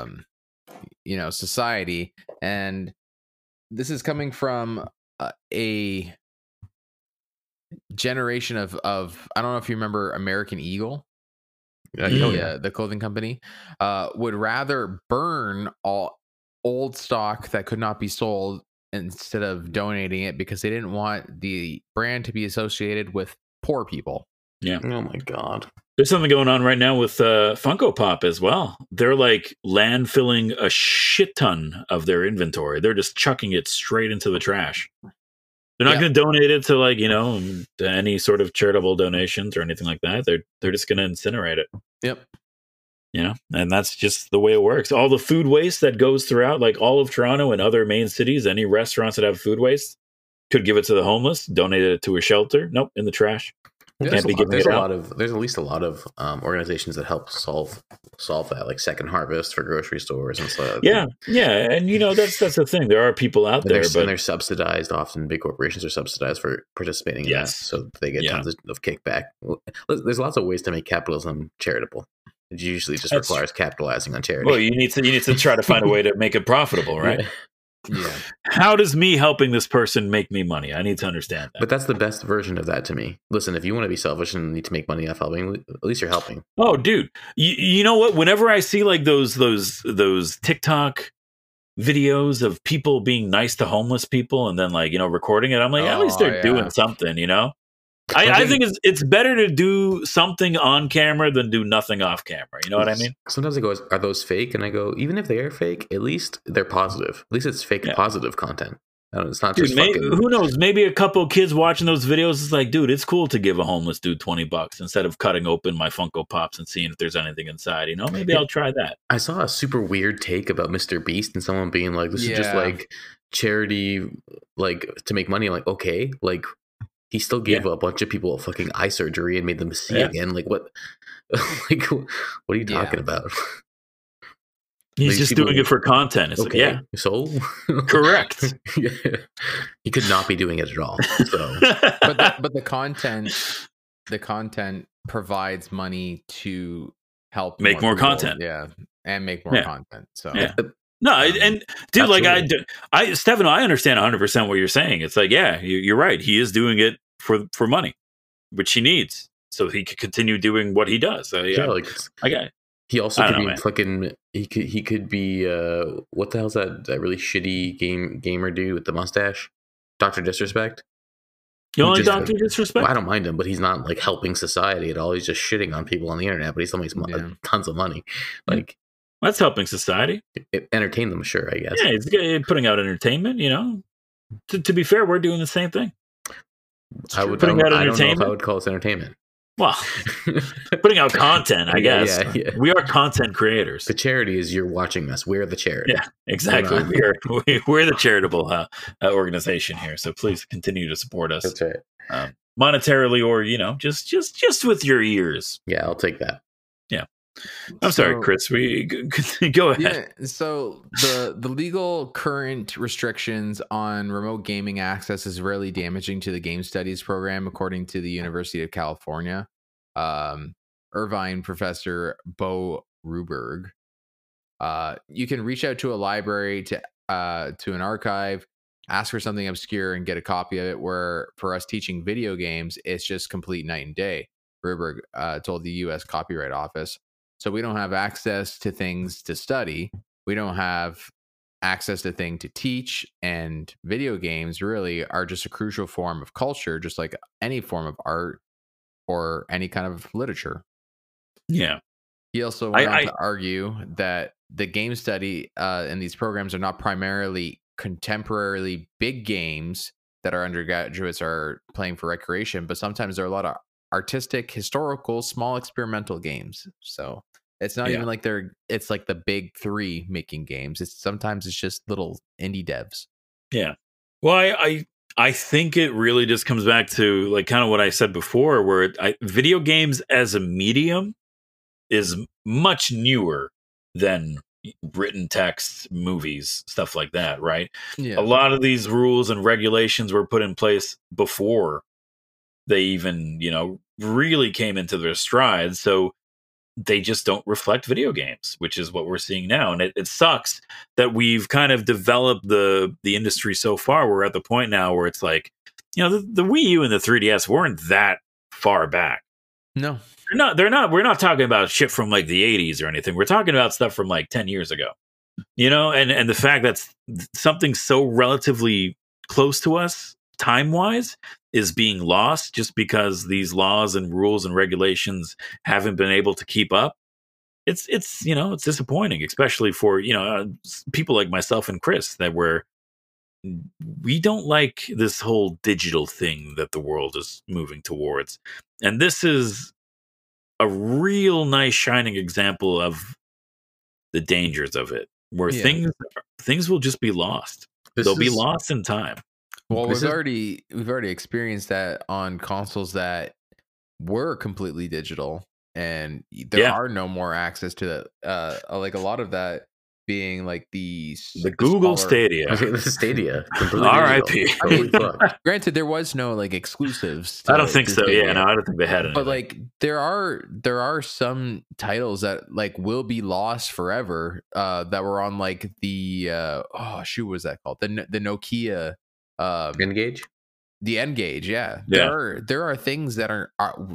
society, and this is coming from a generation of I don't know if you remember American Eagle, the clothing company, would rather burn all old stock that could not be sold instead of donating it because they didn't want the brand to be associated with poor people. Yeah. Oh my God. There's something going on right now with Funko Pop as well. They're like landfilling a shit ton of their inventory. They're just chucking it straight into the trash. They're not going to donate it to to any sort of charitable donations or anything like that. They're just going to incinerate it. Yep. And that's just the way it works. All the food waste that goes throughout, like all of Toronto and other main cities, any restaurants that have food waste could give it to the homeless, donate it to a shelter. Nope, in the trash. There's at least a lot of organizations that help solve that, like Second Harvest for grocery stores and stuff. Yeah, and that's the thing. There are people out there, but they're subsidized. Often, big corporations are subsidized for participating in that, so they get tons of kickback. There's lots of ways to make capitalism charitable. It usually just requires capitalizing on charity. Well, you need to try to find a way to make it profitable, right? Yeah. How does me helping this person make me money? I need to understand that. But that's the best version of that to me. Listen, if you want to be selfish and need to make money off helping, at least you're helping. Oh, dude. You know what? Whenever I see like those TikTok videos of people being nice to homeless people and then recording it, I'm like, at least they're doing something, I think it's better to do something on camera than do nothing off camera. You know what I mean? Sometimes I go, are those fake? And I go, even if they are fake, at least they're positive. At least it's fake positive content. It's not just who knows? Maybe a couple of kids watching those videos is like, dude, it's cool to give a homeless dude $20 instead of cutting open my Funko Pops and seeing if there's anything inside. Maybe I'll try that. I saw a super weird take about Mr. Beast and someone being like, this is just like charity, like to make money. I'm like, okay, like he still gave a bunch of people fucking eye surgery and made them see again. Like what? Like what are you talking about? He's just doing it for content. It's okay. So correct. He could not be doing it at all. So, but the content provides money to help make more people. content. Yeah. and make more Yeah. content. So Yeah. No, and dude, like Stefano, I understand 100% what you're saying. It's like, yeah, you're right. He is doing it for money, which he needs, so he could continue doing what he does. So, Yeah, like I got it. he also could know, be man. fucking. He could be what the hell's that really shitty gamer dude with the mustache, Dr. Disrespect. You don't like just, Dr. Disrespect? Well, I don't mind him, but he's not like helping society at all. He's just shitting on people on the internet, but he still makes tons of money. Like that's helping society. Entertain them, sure, I guess. Yeah, it's putting out entertainment. You know, to be fair, we're doing the same thing. I don't know if I would call this entertainment. Well, putting out content, I guess. Yeah. We are content creators. The charity is you're watching us. We're the charity. Yeah, exactly. We're the charitable organization here. So please continue to support us. That's right. Monetarily, or just with your ears. Yeah, I'll take that. Yeah. I'm sorry, Chris. We go ahead. Yeah, so the legal current restrictions on remote gaming access is really damaging to the game studies program, according to the University of California. Irvine professor Bo Ruberg. You can reach out to a library to an archive, ask for something obscure, and get a copy of it. Where for us teaching video games, it's just complete night and day. Ruberg told the U.S. Copyright Office. So we don't have access to things to study. We don't have access to things to teach. And video games really are just a crucial form of culture, just like any form of art or any kind of literature. Yeah. He also went on to argue that the game study in these programs are not primarily contemporarily big games that our undergraduates are playing for recreation, but sometimes there are a lot of artistic, historical, small experimental games. So it's not even like it's like the big three making games. Sometimes it's just little indie devs. Yeah. Well, I think it really just comes back to like kind of what I said before, where video games as a medium is much newer than written text, movies, stuff like that, right? Yeah. A lot of these rules and regulations were put in place before they even, really came into their stride. So they just don't reflect video games, which is what we're seeing now. And it sucks that we've kind of developed the industry so far. We're at the point now where it's like, the Wii U and the 3DS weren't that far back. No. They're not. We're not talking about shit from like the 80s or anything. We're talking about stuff from like 10 years ago. And the fact that something so relatively close to us time-wise is being lost just because these laws and rules and regulations haven't been able to keep up. It's disappointing, especially for people like myself and Chris, that we don't like this whole digital thing that the world is moving towards. And this is a real nice shining example of the dangers of it, where things will just be lost. They'll be lost in time. Well, we've already experienced that on consoles that were completely digital, and there are no more access to that. Like a lot of that being like the Google Stadia. Okay, the Stadia. R.I.P. I mean, granted, there was no like exclusives. I don't think so. Stadia. Yeah, no, I don't think they had it. But like, there are some titles that like will be lost forever. That were on like the what was that called? The Nokia. N-Gage? The N-Gage, yeah. There are things that are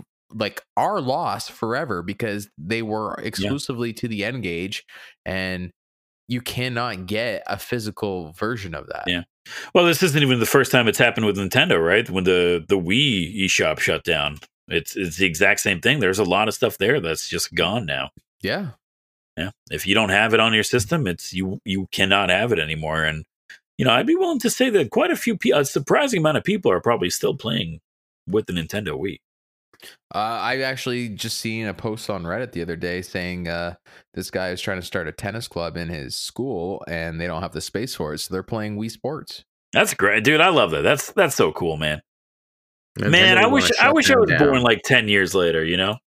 lost forever because they were exclusively to the N-Gage, and you cannot get a physical version of that. Yeah. Well, this isn't even the first time it's happened with Nintendo, right? When the Wii eShop shut down. It's the exact same thing. There's a lot of stuff there that's just gone now. Yeah. Yeah. If you don't have it on your system, it's you cannot have it anymore. And I'd be willing to say that quite a surprising amount of people are probably still playing with the Nintendo Wii. I actually just seen a post on Reddit the other day saying this guy is trying to start a tennis club in his school and they don't have the space for it, so they're playing Wii Sports. That's great, dude. I love that. That's so cool, man. Man, I wish I was born like 10 years later.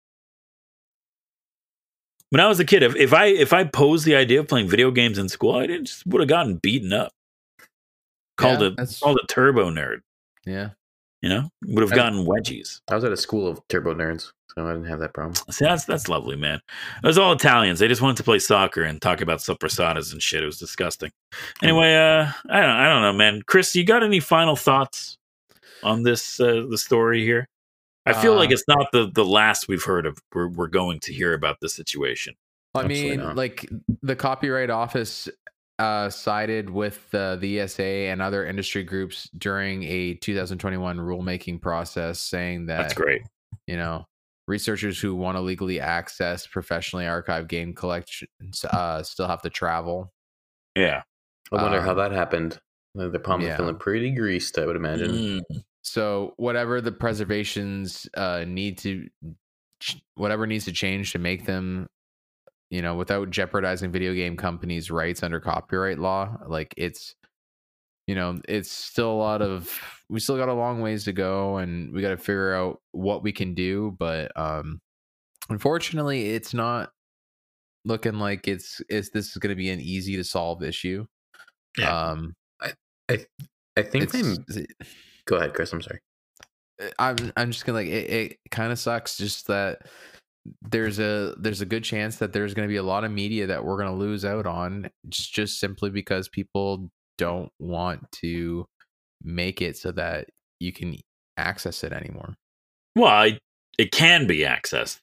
When I was a kid, if I posed the idea of playing video games in school, I just would have gotten beaten up. Called a turbo nerd. Yeah. Would have gotten wedgies. I was at a school of turbo nerds. so I didn't have that problem. See, that's lovely, man. It was all Italians. They just wanted to play soccer and talk about sopprasadas and shit. It was disgusting. Anyway, I don't know, man. Chris, you got any final thoughts on this the story here? I feel like it's not the last we've heard of. We're going to hear about this situation. I mean, like the Copyright Office sided with the ESA and other industry groups during a 2021 rulemaking process, saying that That's great. You know, researchers who want to legally access professionally archived game collections still have to travel. Yeah, I wonder how that happened. The palms are feeling pretty greased, I would imagine. So whatever the preservations needs to change to make them, you know, without jeopardizing video game companies' rights under copyright law, like it's, you know, it's still we still got a long ways to go, and we got to figure out what we can do. But unfortunately, it's not looking like this is going to be an easy to solve issue. Yeah. I think go ahead, Chris. I'm sorry. I'm just gonna it kind of sucks just that there's a good chance that there's going to be a lot of media that we're going to lose out on just simply because people don't want to make it so that you can access it anymore. Well, it can be accessed.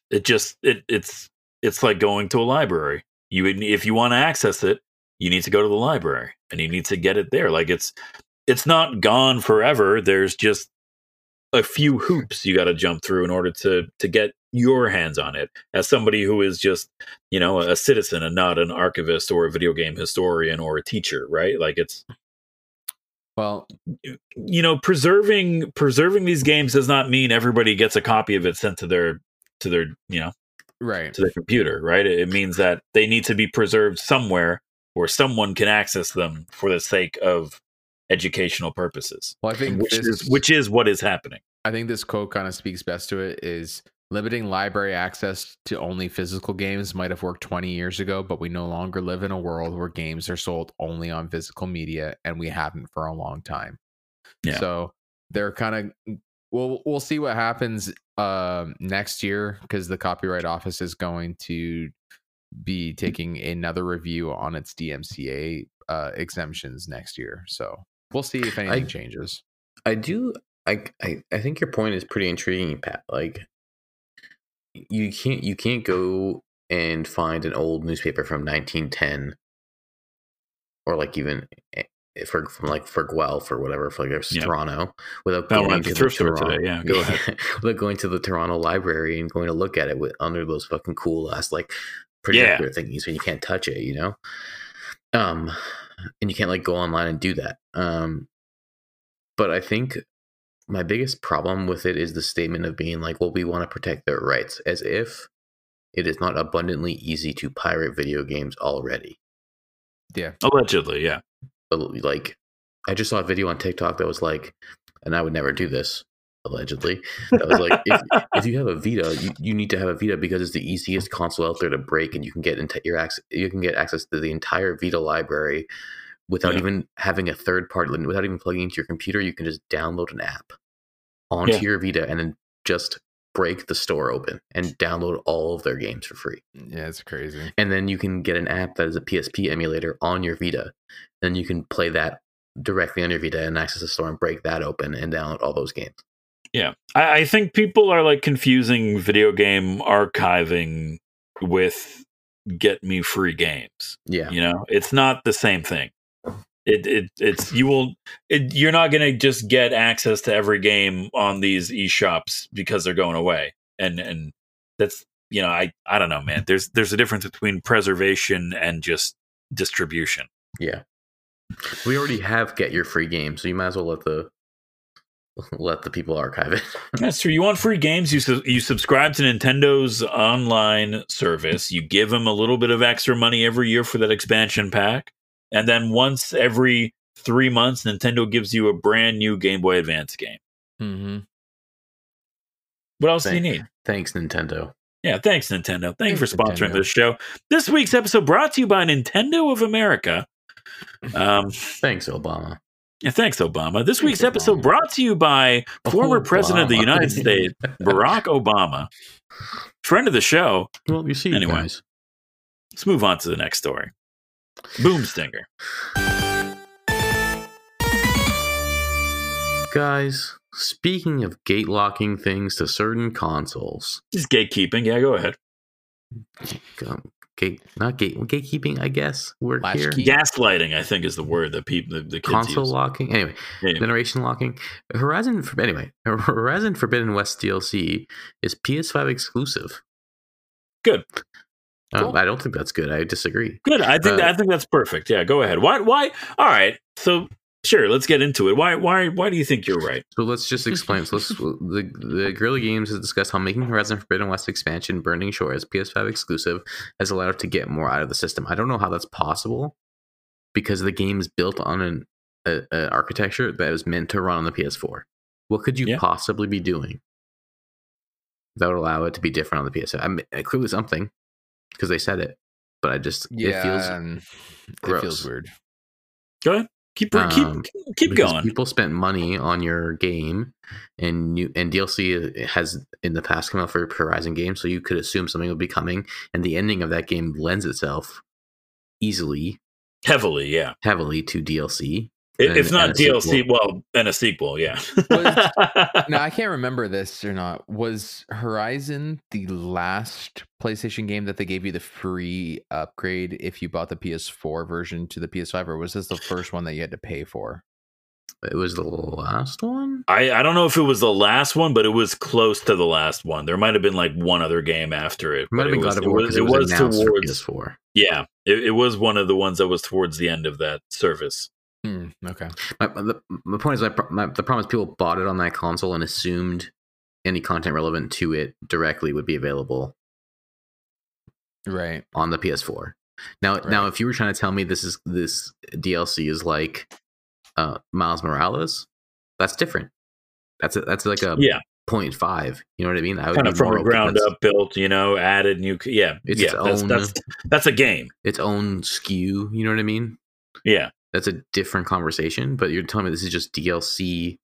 It's like going to a library. If you want to access it, you need to go to the library and you need to get it there. Like it's not gone forever. There's just a few hoops you got to jump through in order to get your hands on it, as somebody who is just, you know, a citizen and not an archivist or a video game historian or a teacher, right? Like it's, well, you know, preserving these games does not mean everybody gets a copy of it sent to their you know, right, to their computer, right? It means that they need to be preserved somewhere where someone can access them for the sake of educational purposes. Well, I think which is what is happening. I think this quote kind of speaks best to it. Is limiting library access to only physical games might have worked 20 years ago, but we no longer live in a world where games are sold only on physical media, and we haven't for a long time. Yeah. So they're kind of we'll see what happens next year, because the Copyright Office is going to be taking another review on its DMCA exemptions next year. So we'll see if anything changes. I think your point is pretty intriguing, Pat. Like you can't go and find an old newspaper from 1910 or like even from Guelph or whatever, for like Toronto, without going to the Toronto. Today. Yeah, go ahead. Without going to the Toronto Library and going to look at it under those fucking cool ass like projector thingies, so you can't touch it, you know. And you can't like go online and do that. But I think my biggest problem with it is the statement of being like, well, we want to protect their rights, as if it is not abundantly easy to pirate video games already. Yeah. Allegedly, yeah. Like, I just saw a video on TikTok that was like, and I would never do this, allegedly. That was like, if you have a Vita, you need to have a Vita because it's the easiest console out there to break, and you can get you can get access to the entire Vita library without even having a third party, without even plugging into your computer. You can just download an app onto your Vita and then just break the store open and download all of their games for free. Yeah, it's crazy. And then you can get an app that is a PSP emulator on your Vita. Then you can play that directly on your Vita and access the store and break that open and download all those games. Yeah. I think people are like confusing video game archiving with get me free games. Yeah. You know, it's not the same thing. You're not going to just get access to every game on these eShops because they're going away. And that's, you know, I don't know, man. There's a difference between preservation and just distribution. Yeah. We already have get your free game, so you might as well let the people archive it. That's true. You want free games? You subscribe to Nintendo's online service. You give them a little bit of extra money every year for that expansion pack. And then once every 3 months, Nintendo gives you a brand new Game Boy Advance game. Mm-hmm. What else do you need? Thanks, Nintendo. Yeah, thanks, Nintendo. Thanks for sponsoring this show. This week's episode brought to you by Nintendo of America. Thanks, Obama. Yeah, thanks, Obama. This week's Thanks, episode Obama. brought to you by former President of the Obama. United States, Barack Obama. Friend of the show. Well, you see, Anyway. guys. Let's move on to the next story. Boomstinger. Guys, speaking of gate locking things to certain consoles, Just gatekeeping. Yeah, go ahead. gatekeeping, I guess. Word Latch here. key. Gaslighting, I think, is the word that people, the kids Console use. locking. Anyway, Yeah. generation locking. Horizon Forbidden West DLC is PS5 exclusive. Good. Cool. I don't think that's good. I disagree. Good. I think that's perfect. Yeah, go ahead. Why? All right. So sure, let's get into it. Why do you think you're right? So let's just explain. So the Guerrilla Games has discussed how making Horizon Forbidden West expansion Burning Shores PS5 exclusive has allowed it to get more out of the system. I don't know how that's possible because the game is built on an architecture that was meant to run on the PS4. What could you possibly be doing that would allow it to be different on the PS5? I mean, clearly something because they said it, but it feels weird. Go ahead. Keep because going. People spent money on your game, and DLC has in the past come out for Horizon games, so you could assume something would be coming, and the ending of that game lends itself heavily to DLC. If not and a DLC, sequel. well, and a sequel, yeah. Now, I can't remember this or not. Was Horizon the last PlayStation game that they gave you the free upgrade if you bought the PS4 version to the PS5, or was this the first one that you had to pay for? It was the last one. I don't know if it was the last one, but it was close to the last one. There might have been like one other game after it. It might have been God of War because it was announced for PS4. Yeah, it was one of the ones that was towards the end of that service. Okay. My point is, the problem is people bought it on that console and assumed any content relevant to it directly would be available right on the PS4. Now, if you were trying to tell me this DLC is like Miles Morales, that's different. That's like a 0.5. You know what I mean? I would kind of from the ground up built, added new. That's a game. Its own SKU. You know what I mean? Yeah. That's a different conversation, but you're telling me this is just DLC.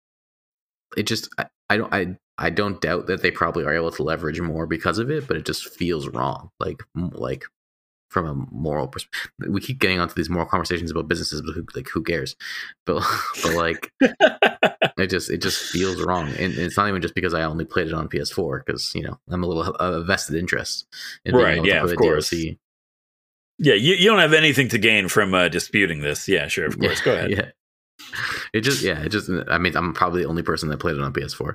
It just, I don't doubt that they probably are able to leverage more because of it, but it just feels wrong. Like from a moral perspective, we keep getting onto these moral conversations about businesses, but who cares? But like, it just feels wrong, and it's not even just because I only played it on PS4 because I'm a little vested interest in being able to play the DLC. Yeah, you don't have anything to gain from disputing this. Yeah, sure, of course. Go ahead. Yeah. It just. I mean, I'm probably the only person that played it on PS4.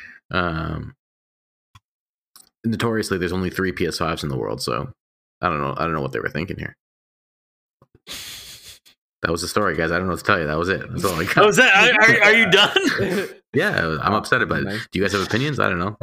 Notoriously, there's only 3 PS5s in the world, so I don't know what they were thinking here. That was the story, guys. I don't know what to tell you. That was it. That's all I got. Oh, is that? Are you done? Yeah, I'm upset about it. Do you guys have opinions? I don't know.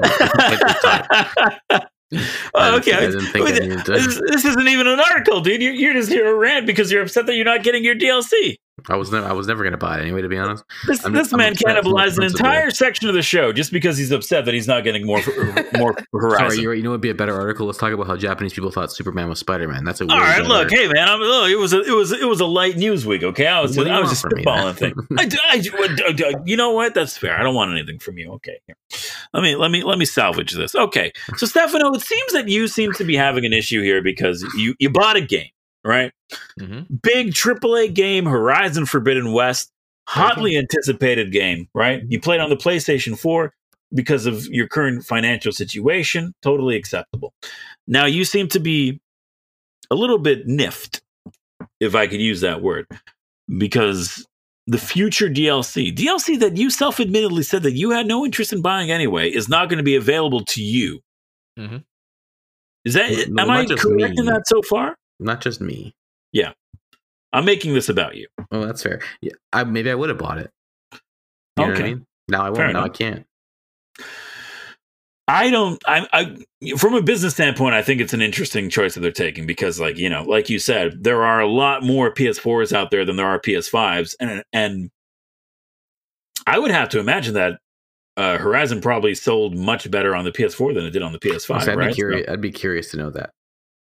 Okay, this isn't even an article, dude. You're just here to rant because you're upset that you're not getting your DLC. I was never going to buy it anyway, to be honest. This man cannibalized an entire section of the show just because he's upset that he's not getting more Horizon. Sorry, you know what would be a better article? Let's talk about how Japanese people thought Superman was Spider-Man. That's a all right. Look, hey man, it was a light news week. Okay, I was just spitballing thing. You know what? That's fair. I don't want anything from you. Okay, here. Let me salvage this. Okay, so Stefano, it seems that you seem to be having an issue here because you bought a game. Right? Mm-hmm. Big AAA game, Horizon Forbidden West, hotly anticipated game, right? You played on the PlayStation 4 because of your current financial situation, totally acceptable. Now you seem to be a little bit niffed, if I could use that word, because the future DLC that you self-admittedly said that you had no interest in buying anyway, is not going to be available to you. Mm-hmm. Is that? Am I correct in that so far? Not just me. Yeah. I'm making this about you. Oh, that's fair. Yeah, maybe I would have bought it. You know what I mean? Now I won't. Now I can't. I from a business standpoint, I think it's an interesting choice that they're taking because, like you said, there are a lot more PS4s out there than there are PS5s. And I would have to imagine that Horizon probably sold much better on the PS4 than it did on the PS5. I'd be curious to know that.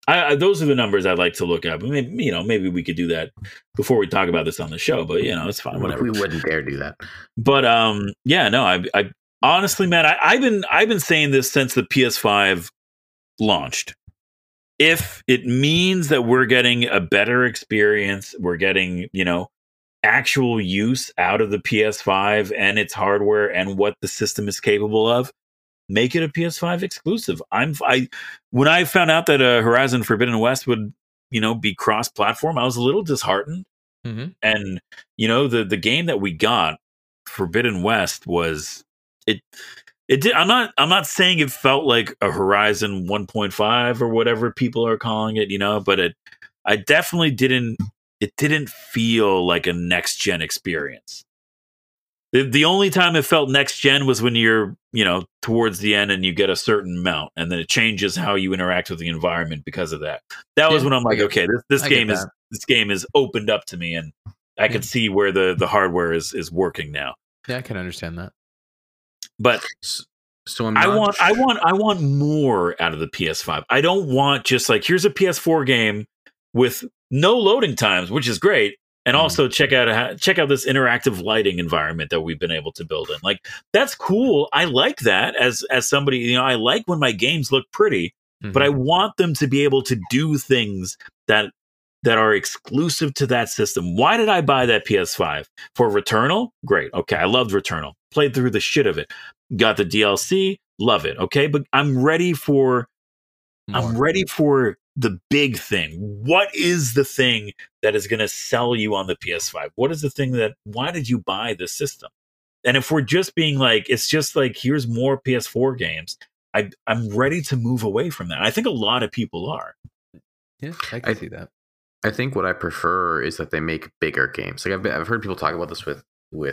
those are the numbers I'd like to look at. But maybe we could do that before we talk about this on the show. But it's fine. Whatever. We wouldn't dare do that. But I honestly, man, I've been saying this since the PS5 launched. If it means that we're getting a better experience, we're getting actual use out of the PS5 and its hardware and what the system is capable of, make it a PS5 exclusive. When I found out that Horizon Forbidden West would be cross-platform, I was a little disheartened. Mm-hmm. And the game that we got, Forbidden West, was it did. I'm not saying it felt like a Horizon 1.5 or whatever people are calling it, but I definitely didn't. It didn't feel like a next gen experience. The only time it felt next gen was when you're, towards the end and you get a certain mount, and then it changes how you interact with the environment because of that. That was when I'm like, okay, this game is opened up to me, and I can see where the hardware is working now. Yeah, I can understand that. But so I want more out of the PS5. I don't want just like, here's a PS4 game with no loading times, which is great. And also check out this interactive lighting environment that we've been able to build in. Like, that's cool. I like that as somebody, I like when my games look pretty, but I want them to be able to do things that are exclusive to that system. Why did I buy that PS5? For Returnal? Great. Okay. I loved Returnal. Played through the shit of it. Got the DLC. Love it. Okay. But I'm ready for the big thing. What is the thing that is going to sell you on the PS5? What is the thing why did you buy this system? And if we're just being like, it's just like, here's more PS4 games, I'm ready to move away from that. I think a lot of people are. Yeah, I can see that. I think what I prefer is that they make bigger games. Like I've heard people talk about this with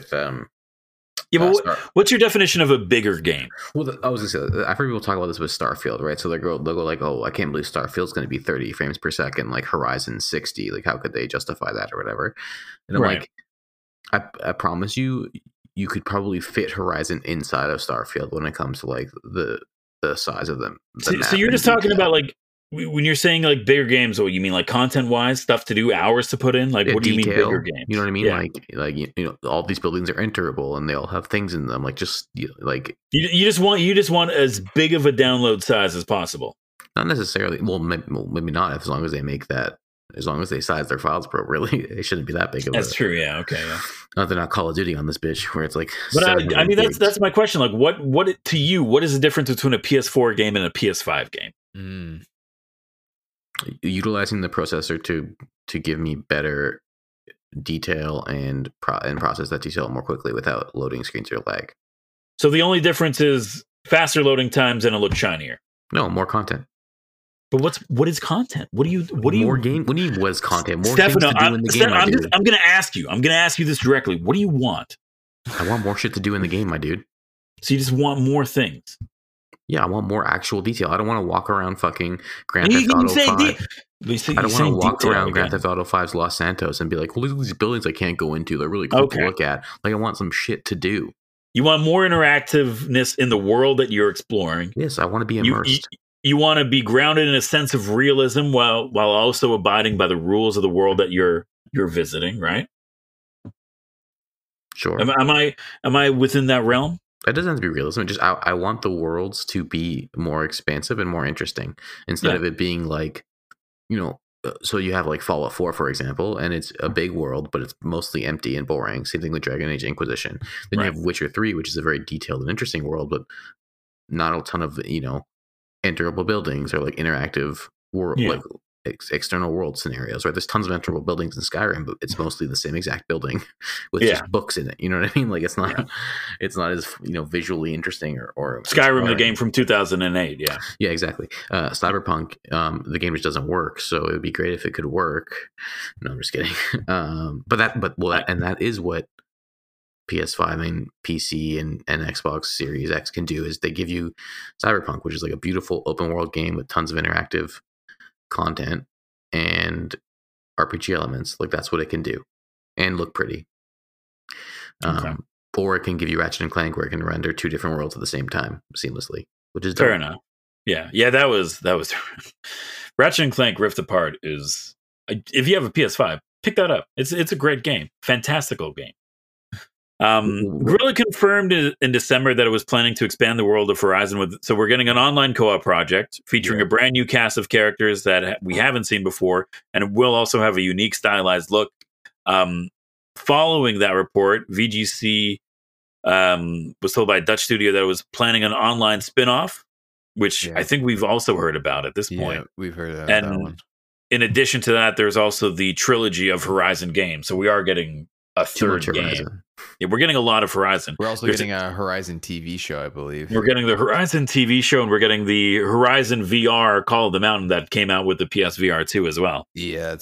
but what's your definition of a bigger game? Well, I was gonna say, I've heard people talk about this with Starfield, right? So they'll go like, "Oh, I can't believe Starfield's going to be 30 frames per second, like Horizon 60. Like, how could they justify that or whatever?" And I'm like, I promise you could probably fit Horizon inside of Starfield when it comes to like the size of them. So you're just talking about like, when you're saying like bigger games, what you mean, like content wise, stuff to do, hours to put in? Like, what do you mean bigger games? You know what I mean? Yeah. Like all these buildings are enterable and they all have things in them. Like, just like you just want as big of a download size as possible. Not necessarily. Well, maybe not. As long as they size their files appropriately, it shouldn't be that big of. That's true. Yeah. Okay. Yeah. Not they're not Call of Duty on this bitch where it's like. But I mean, that's my question. Like, what to you? What is the difference between a PS4 game and a PS5 game? Utilizing the processor to give me better detail and process that detail more quickly without loading screens or lag. So the only difference is faster loading times and it looks shinier. No, more content. But what is content? What do you game? What do you was content? More Stefano, things to do in the game. I'm going to ask you. I'm going to ask you this directly. What do you want? I want more shit to do in the game, my dude. So you just want more things. Yeah, I want more actual detail. I don't want to walk around fucking Grand Theft Auto 5. I don't want to walk around Grand Theft Auto 5's Los Santos and be like, well, look at these buildings I can't go into. They're really cool to look at. Like, I want some shit to do. You want more interactiveness in the world that you're exploring. Yes, I want to be immersed. You want to be grounded in a sense of realism while also abiding by the rules of the world that you're visiting, right? Sure. Am I within that realm? It doesn't have to be realism. Just I want the worlds to be more expansive and more interesting instead of it being like, so you have like Fallout 4, for example, and it's a big world, but it's mostly empty and boring. Same thing with Dragon Age Inquisition. Then you have Witcher 3, which is a very detailed and interesting world, but not a ton of, enterable buildings or like interactive world, like external world scenarios, right? There's tons of enterable buildings in Skyrim, but it's mostly the same exact building with just books in it. You know what I mean? Like, it's not as visually interesting or Skyrim, the game from 2008. Yeah, exactly. Cyberpunk, the game just doesn't work, so it would be great if it could work. No, I'm just kidding. That is what PS5 and PC and Xbox Series X can do, is they give you Cyberpunk, which is like a beautiful open world game with tons of interactive content and RPG elements. Like, that's what it can do and look pretty. Or it can give you Ratchet and Clank, where it can render two different worlds at the same time seamlessly, which is fair enough. Yeah, that was Ratchet and Clank Rift Apart is, if you have a PS5, pick that up. It's a great game. Fantastical game. Guerrilla confirmed in December that it was planning to expand the world of Horizon so we're getting an online co-op project featuring a brand new cast of characters that we haven't seen before, and it will also have a unique stylized look. Following that report, VGC was told by a Dutch studio that it was planning an online spin-off, which I think we've also heard about at this point. Yeah, we've heard of and that one. In addition to that, there's also the trilogy of Horizon games. So we are getting a third game. Yeah, we're getting a lot of Horizon. We're also getting a Horizon TV show, I believe. We're getting the Horizon TV show, and we're getting the Horizon VR Call of the Mountain that came out with the PSVR 2 as well. Yeah,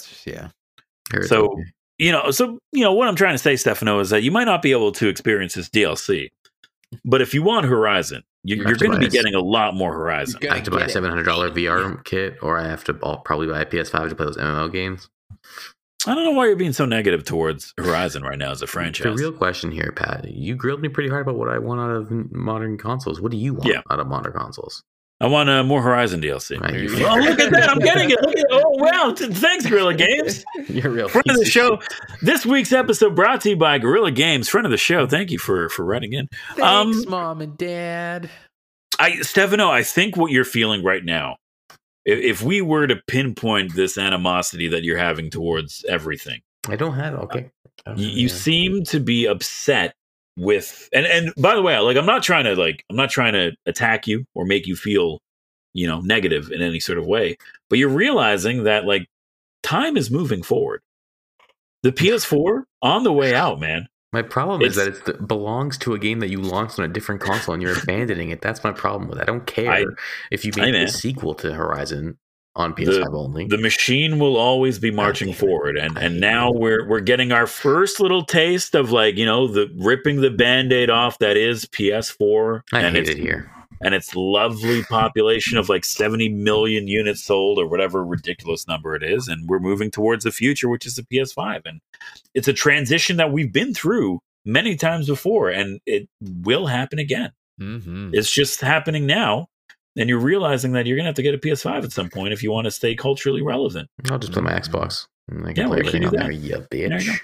So, what I'm trying to say, Stefano, is that you might not be able to experience this DLC, but if you want Horizon, you're going to be getting a lot more Horizon. I have to buy a $700 VR kit, or I have to probably buy a PS5 to play those MMO games. I don't know why you're being so negative towards Horizon right now as a franchise. The real question here, Pat, you grilled me pretty hard about what I want out of modern consoles. What do you want out of modern consoles? I want more Horizon DLC. Right, oh, look at that. I'm getting it. Oh, wow. Thanks, Guerrilla Games. You're real. Friend of the show. This week's episode brought to you by Guerrilla Games. Friend of the show. Thank you for writing in. Thanks, Mom and Dad. Stefano, I think what you're feeling right now, if we were to pinpoint this animosity that you're having towards everything. I don't have, okay. You seem to be upset with, and by the way, like, I'm not trying to attack you or make you feel, negative in any sort of way, but you're realizing that, like, time is moving forward. The PS4 on the way out, man. My problem is that it belongs to a game that you launched on a different console and you're abandoning it. That's my problem with it. I don't care if you make a sequel to Horizon on PS5 only. The machine will always be marching forward, and now we're getting our first little taste of, like, the ripping the Band-Aid off that is PS4. I hate it here. And its lovely population of like 70 million units sold, or whatever ridiculous number it is, and we're moving towards the future, which is the PS5. And it's a transition that we've been through many times before, and it will happen again. Mm-hmm. It's just happening now, and you're realizing that you're going to have to get a PS5 at some point if you want to stay culturally relevant. I'll just play my Xbox. And I can play everything on there, you bitch.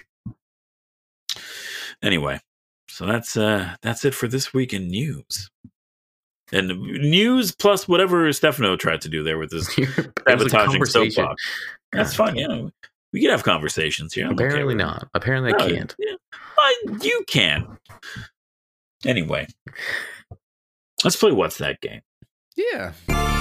Anyway, so that's it for this week in news. And news plus whatever Stefano tried to do there with his sabotaging soapbox. That's fun. We can have conversations here. Apparently not. Apparently I can't. Yeah. You can. Anyway, let's play What's That Game? Yeah.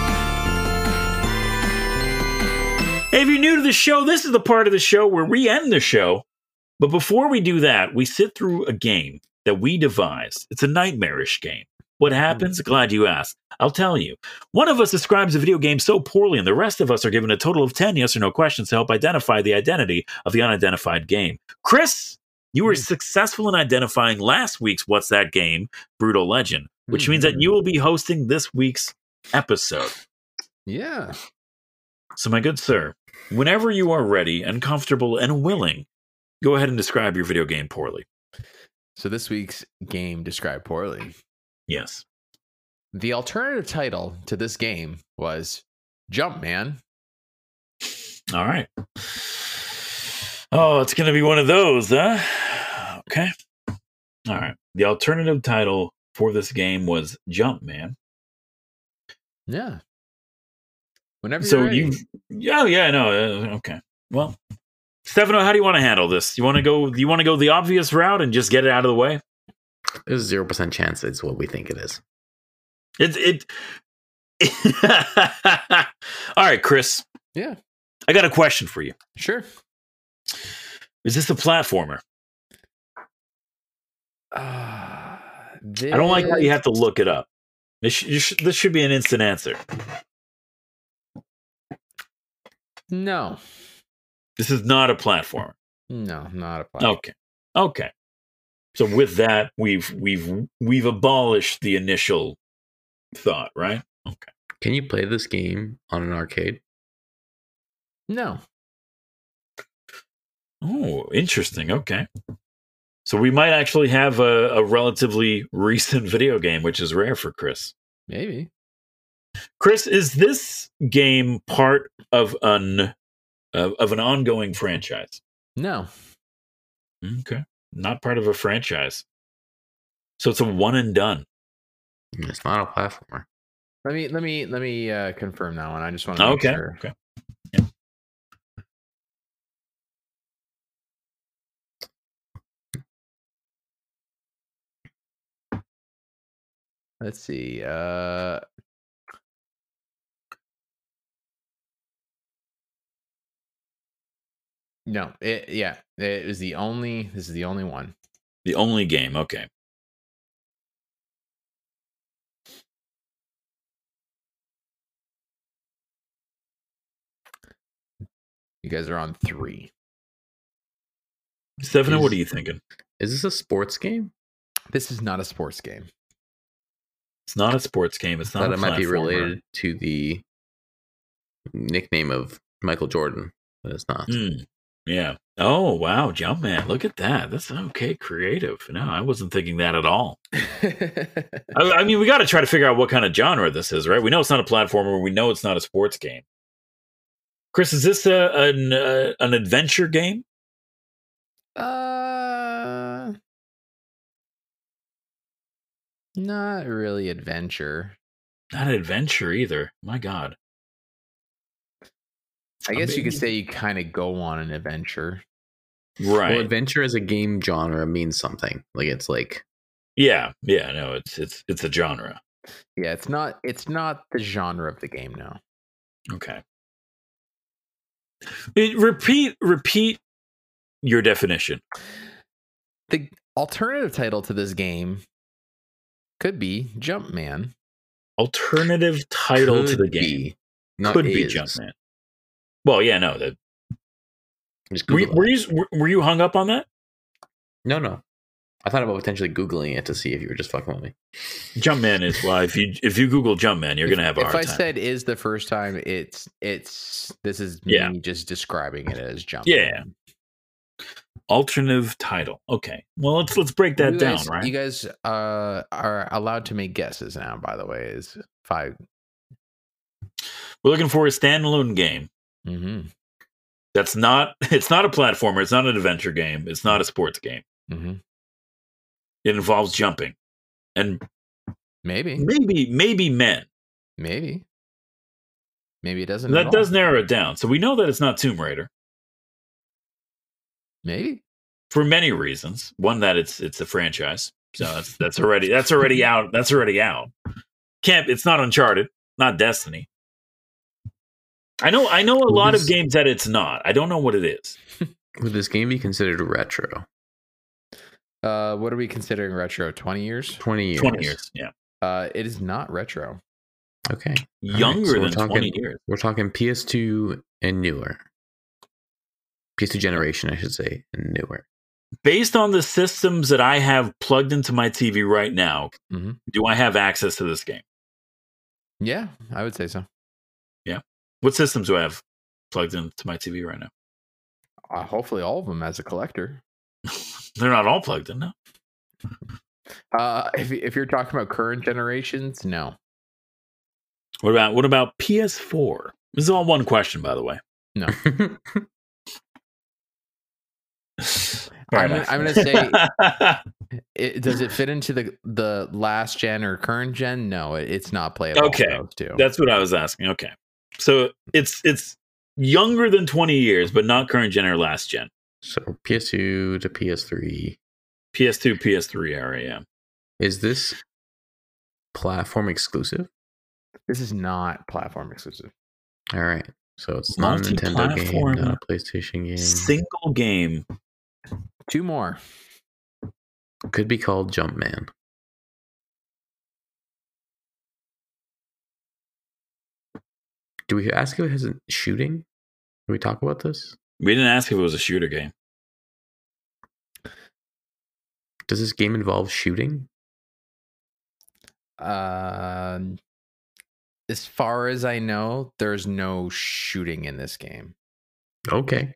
Hey, if you're new to the show, this is the part of the show where we end the show. But before we do that, we sit through a game that we devised. It's a nightmarish game. What happens? Glad you asked. I'll tell you. One of us describes a video game so poorly, and the rest of us are given a total of 10 yes or no questions to help identify the identity of the unidentified game. Chris, you were successful in identifying last week's What's That Game? Brutal Legend, which means that you will be hosting this week's episode. Yeah. So, my good sir, whenever you are ready and comfortable and willing, go ahead and describe your video game poorly. So this week's game described poorly. Yes. The alternative title to this game was Jumpman. All right. Oh, it's going to be one of those, huh? Okay. All right. The alternative title for this game was Jumpman. Yeah. Whenever you're ready. Okay. Well, Stefano, how do you want to handle this? You want to go the obvious route and just get it out of the way? There's 0% chance it's what we think it is. All right, Chris. Yeah. I got a question for you. Sure. Is this a platformer? I don't like how you have to look it up. This should be an instant answer. No. This is not a platformer. No, not a platformer. Okay. So with that, we've abolished the initial thought, right? Okay. Can you play this game on an arcade? No. Oh, interesting. Okay. So we might actually have a relatively recent video game, which is rare for Chris. Maybe. Chris, is this game part of an ongoing franchise? No. Okay, not part of a franchise. So it's a one and done. It's not a platformer. Let me confirm that one. I just want to make Okay. sure. Okay. Yeah. Let's see. No, it was the only. This is the only one. The only game. Okay. You guys are on 3. Stefano, what are you thinking? Is this a sports game? This is not a sports game. It's not a sports game. It's not. Thought a it might be platformer. related to the nickname of Michael Jordan, but it's not. Yeah. Oh wow, Jumpman! Look at that. That's okay. Creative. No, I wasn't thinking that at all. I mean, we got to try to figure out what kind of genre this is, right? We know it's not a platformer. We know it's not a sports game. Chris, is this an adventure game? Not really adventure. Not an adventure either. My God. I guess you could say you kind of go on an adventure. Right. Well, adventure as a game genre means something. Like it's like Yeah. No, it's a genre. Yeah, it's not the genre of the game now. Okay. Repeat your definition. The alternative title to this game could be Jumpman. Alternative title to the could game. be, not Could be is. Jumpman. Well, yeah, no. Just Were Google it. you hung up on that? No. I thought about potentially Googling it to see if you were just fucking with me. Jumpman is if you Google Jumpman, you're gonna have a hard If I time. said is the first time, it's this is Yeah. me just describing it as Jumpman. Yeah. Alternative title. Okay. Well, let's break that down, right? You guys are allowed to make guesses now. By the way, is 5. We're looking for a standalone game. Mm-hmm. It's not a platformer. It's not an adventure game. It's not a sports game. Mm-hmm. It involves jumping, and Maybe men. Maybe it doesn't. That does narrow it down. So we know that it's not Tomb Raider Maybe. for many reasons. One, that it's a franchise, so that's already out. That's already out. It's not Uncharted, not Destiny. I know a lot of games that it's not. I don't know what it is. Would this game be considered retro? What are we considering retro? 20 years? 20 years. 20 years, yeah. It is not retro. Okay. Younger Alright, so than 20 years. We're talking PS2 and newer. PS2 generation, I should say, and newer. Based on the systems that I have plugged into my TV right now, Mm-hmm. do I have access to this game? Yeah, I would say so. What systems do I have plugged into my TV right now? Hopefully all of them as a collector. They're not all plugged in, no. If you're talking about current generations, no. What about PS4? This is all one question, by the way. No. I'm I'm gonna say, does it fit into the last gen or current gen? No, it's not playable. Okay, those two. that's what I was asking. Okay, so it's younger than 20 years, but not current gen or last gen. So PS2 to PS3. PS2, PS3 era, yeah. Is this platform exclusive? This is not platform exclusive. All right. So it's not a Nintendo game, not a PlayStation game. Single game. 2 more. Could be called Jumpman. Do we ask if it has a shooting? Did we talk about this? We didn't ask if it was a shooter game. Does this game involve shooting? As far as I know, there's no shooting in this game. Okay.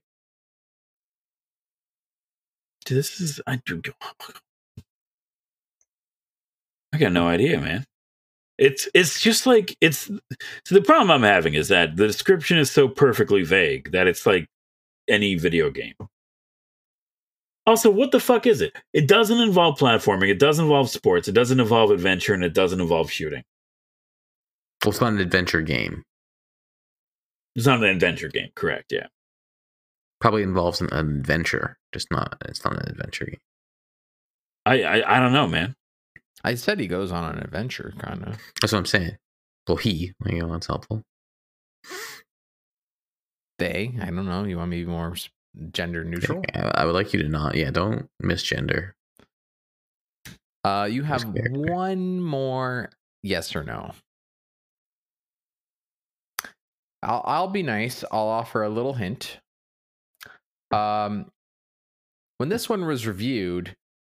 Dude, I got no idea, man. It's just like so the problem I'm having is that the description is so perfectly vague that it's like any video game. Also, what the fuck is it? It doesn't involve platforming, it doesn't involve sports, it doesn't involve adventure, and it doesn't involve shooting. Well, it's not an adventure game. It's not an adventure game, correct? Yeah. Probably involves an adventure, just not. It's not an adventure game. I don't know, man. I said he goes on an adventure, kind of. That's what I'm saying. Well, that's helpful. They, I don't know. You want me to be more gender neutral? I would like you to not. Yeah, don't misgender. You have one more yes or no. I'll be nice. I'll offer a little hint. When this one was reviewed,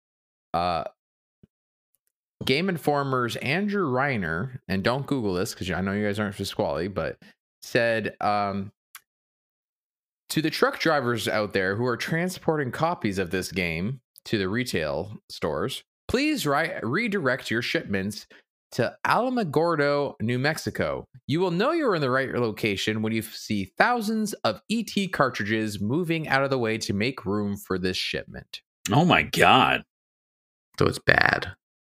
Game Informer's Andrew Reiner, and don't Google this because I know you guys aren't for squally, but said to the truck drivers out there who are transporting copies of this game to the retail stores, please redirect your shipments to Alamogordo, New Mexico. You will know you're in the right location when you see thousands of ET cartridges moving out of the way to make room for this shipment. Oh my God. So it's bad.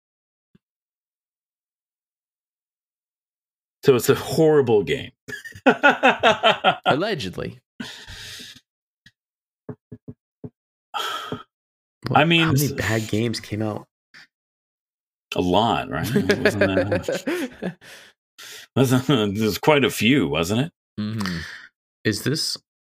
So it's a horrible game. Allegedly. I mean, how many bad games came out? A lot, right? There's quite a few, wasn't it? Mm-hmm. Is this?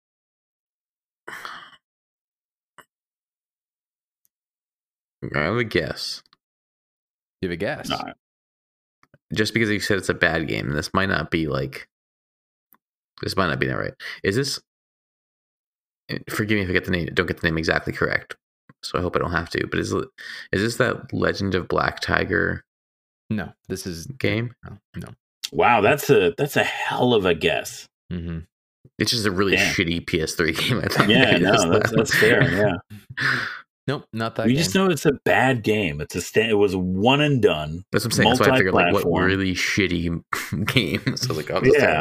I have a guess. You have a guess? No. Just because you said it's a bad game, this might not be that right. Is this? Forgive me if I don't get the name exactly correct. So I hope I don't have to. But is this that Legend of Black Tiger? No, this is game. No. Wow, that's a hell of a guess. Mm-hmm. It's just a really shitty PS3 game. I think. Yeah, no, that's fair. Yeah. Nope, not that. We game. just know it's a bad game. It was one and done. That's what I'm saying. That's why I figured what really shitty game. So like,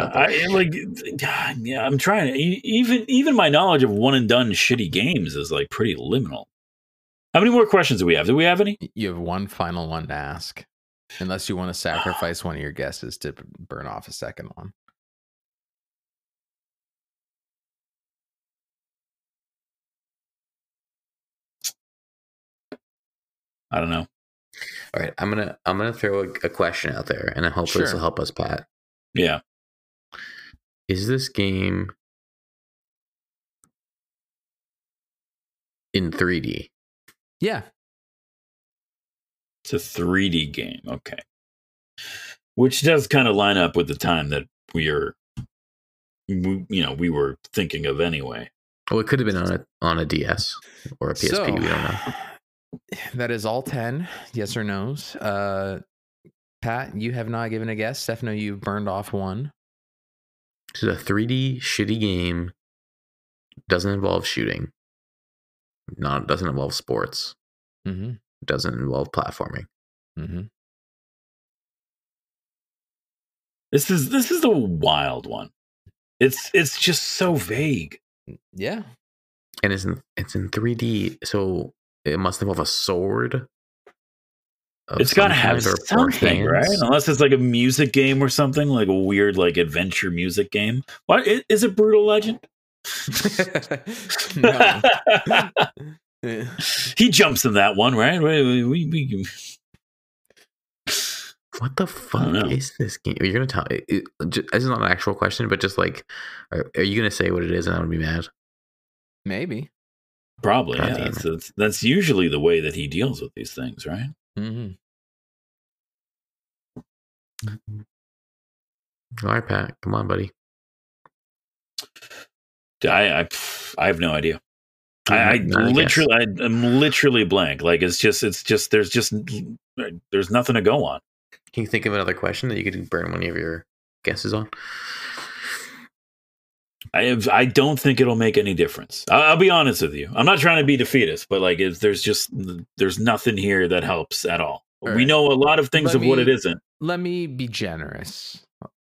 I'm trying to even my knowledge of one and done shitty games is like pretty liminal. How many more questions do we have? Do we have any? You have one final one to ask, unless you want to sacrifice one of your guesses to burn off a second one. I don't know. All right, I'm gonna throw a question out there, and I hope this will help us, Pat. Yeah. Is this game in 3D? Yeah. It's a 3D game. Okay. Which does kind of line up with the time that we were thinking of anyway. Well, it could have been on a DS or a PSP. So, we don't know. That is all 10 yes or no's. Pat, you have not given a guess. Stefano, you've burned off one. It's a 3D shitty game. Doesn't involve shooting. Doesn't involve sports. Mm-hmm. Doesn't involve platforming. Mm-hmm. This is the wild one. It's just so vague. Yeah. And it's in 3D, so it must involve a sword. It's got to have something, right? Unless it's like a music game or something, like a weird like adventure music game. What is it? Brutal Legend? No. He jumps in that one, right? What the fuck is this game? You're gonna tell? This is not an actual question, but just like, are you gonna say what it is, and I'm gonna be mad? Maybe. Probably. Yeah. That's usually the way that he deals with these things, right? Mm-hmm. All right, Pat. Come on, buddy. I have no idea. I'm literally blank. Like it's just there's nothing to go on. Can you think of another question that you could burn one of your guesses on? I don't think it'll make any difference. I'll be honest with you. I'm not trying to be defeatist, but like there's nothing here that helps at all. We know a lot of things of what it isn't. let me be generous.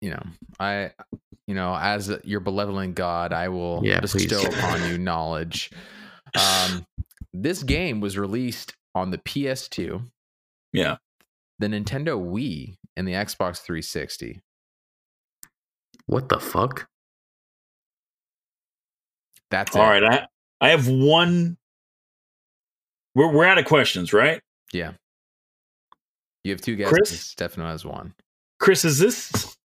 As your benevolent God, I will bestow upon you knowledge. This game was released on the PS2, Yeah, the Nintendo Wii, and the Xbox 360. What the fuck? That's all right. I have one. We're out of questions, right? Yeah. You have two guesses. Chris? Stefano has one. Chris, is this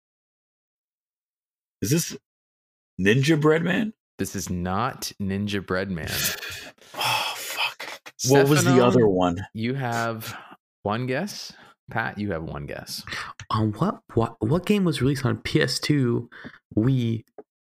Ninja Bread Man? This is not Ninja Bread Man. Oh fuck! What was the Stefano, other one? You have one guess. Pat, you have one guess. On what game was released on PS2, Wii,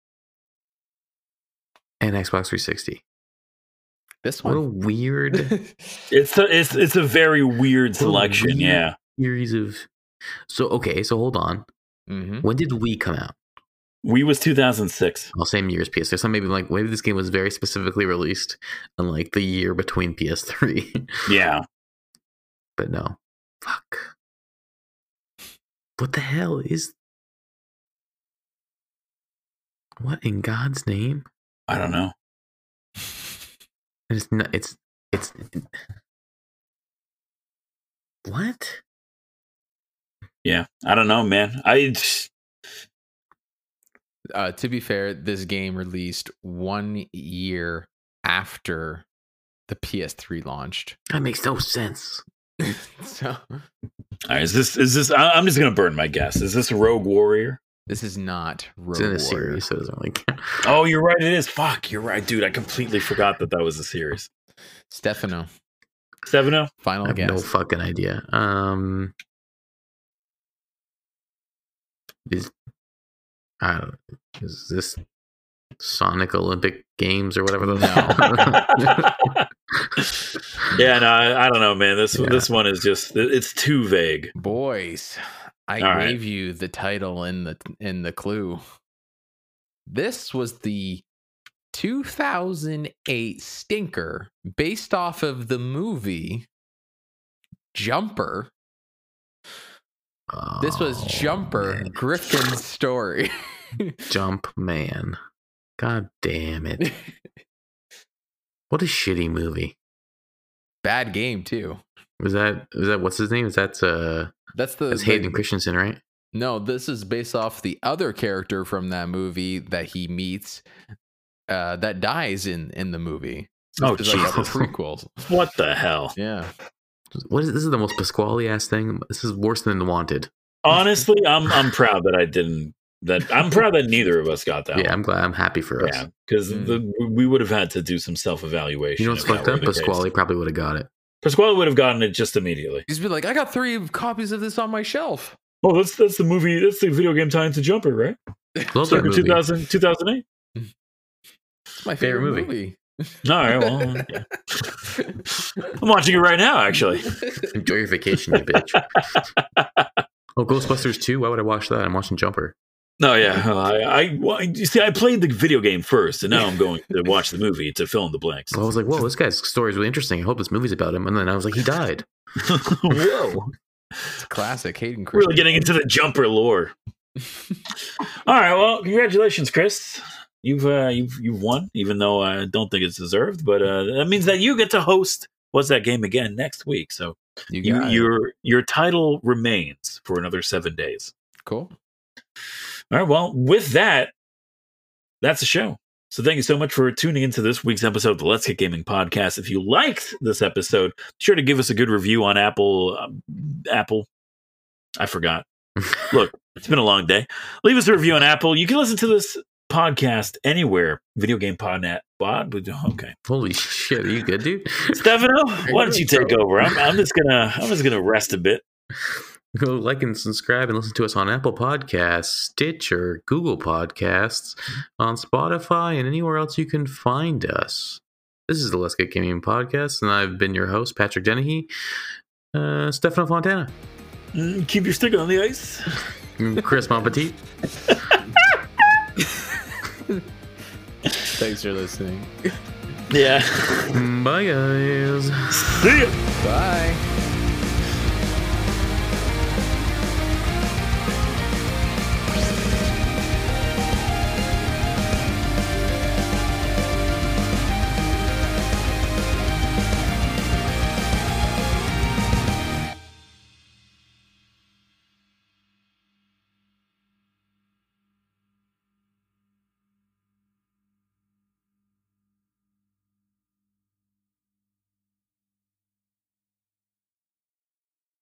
and Xbox 360? This What a one. weird It's a very weird selection. Yeah. series of. So hold on. Mm-hmm. When did Wii come out? Wii was 2006. Well, same year as PS3. So maybe this game was very specifically released in like the year between PS3. Yeah. But no. Fuck. What the hell is? What in God's name? I don't know. It's not. It's. What? Yeah, I don't know, man. To be fair, this game released 1 year after the PS3 launched. That makes no sense. So, all right, is this? I'm just gonna burn my guess. Is this Rogue Warrior? this is not Rogue It's in a Warrior. series, so it doesn't really count. Oh, you're right. It is. Fuck, you're right, dude. I completely forgot that was a series. Stefano, 7-0. final I have guess. no fucking idea. Is this Sonic Olympic Games or whatever those are? Yeah, no, I don't know, man. This one is just, it's too vague. Boys, I All right. gave you the title in the clue. This was the 2008 stinker based off of the movie Jumper. This was Jumper, man. Griffin's story. Jump Man. God damn it. What a shitty movie. Bad game too. Was that what's his name? That's That's Hayden Christensen, right? No, this is based off the other character from that movie that he meets that dies in the movie. Oh, it's like a Jesus. prequel. What the hell? Yeah. This is the most Pasquale ass thing. This is worse than Wanted. Honestly, I'm proud that I didn't. I'm proud that neither of us got that. Yeah, one. I'm glad. I'm happy for us. Yeah, because we would have had to do some self-evaluation. You know what's fucked up? Pasquale probably would have got it. Pasquale would have gotten it just immediately. He's be like, I got 3 copies of this on my shelf. Oh, that's the movie. That's the video game tie into Jumper, right? Love that Circa movie. 2008. It's my favorite movie. All right, well, yeah. I'm watching it right now, actually. Enjoy your vacation, you bitch. Oh, Ghostbusters 2? Why would I watch that? I'm watching Jumper. No, yeah, you see, I played the video game first, and now I'm going to watch the movie to fill in the blanks. So I was like, whoa, this guy's story is really interesting. I hope this movie's about him. And then I was like, he died. Whoa, It's a classic. Hayden really Christensen. getting into the Jumper lore. All right, well, congratulations, Chris. You've won, even though I don't think it's deserved. But that means that you get to host What's That Game Again next week. So your title remains for another 7 days. Cool. All right, well, with that, that's the show. So thank you so much for tuning into this week's episode of the Let's Get Gaming podcast. If you liked this episode, be sure to give us a good review on Apple. I forgot. Look, it's been a long day. Leave us a review on Apple. You can listen to this podcast anywhere. Video Game Podnet. Okay. Holy shit, are you good, dude? Stefano, why don't you take over? I'm just gonna rest a bit. Go like and subscribe and listen to us on Apple Podcasts, Stitcher, Google Podcasts, on Spotify, and anywhere else you can find us. This is the Let's Get Gaming podcast, and I've been your host, Patrick Dennehy. Stefano Fontana. Keep your stick on the ice. Chris Monpetit. Thanks for listening. Yeah. Bye, guys. See ya. Bye.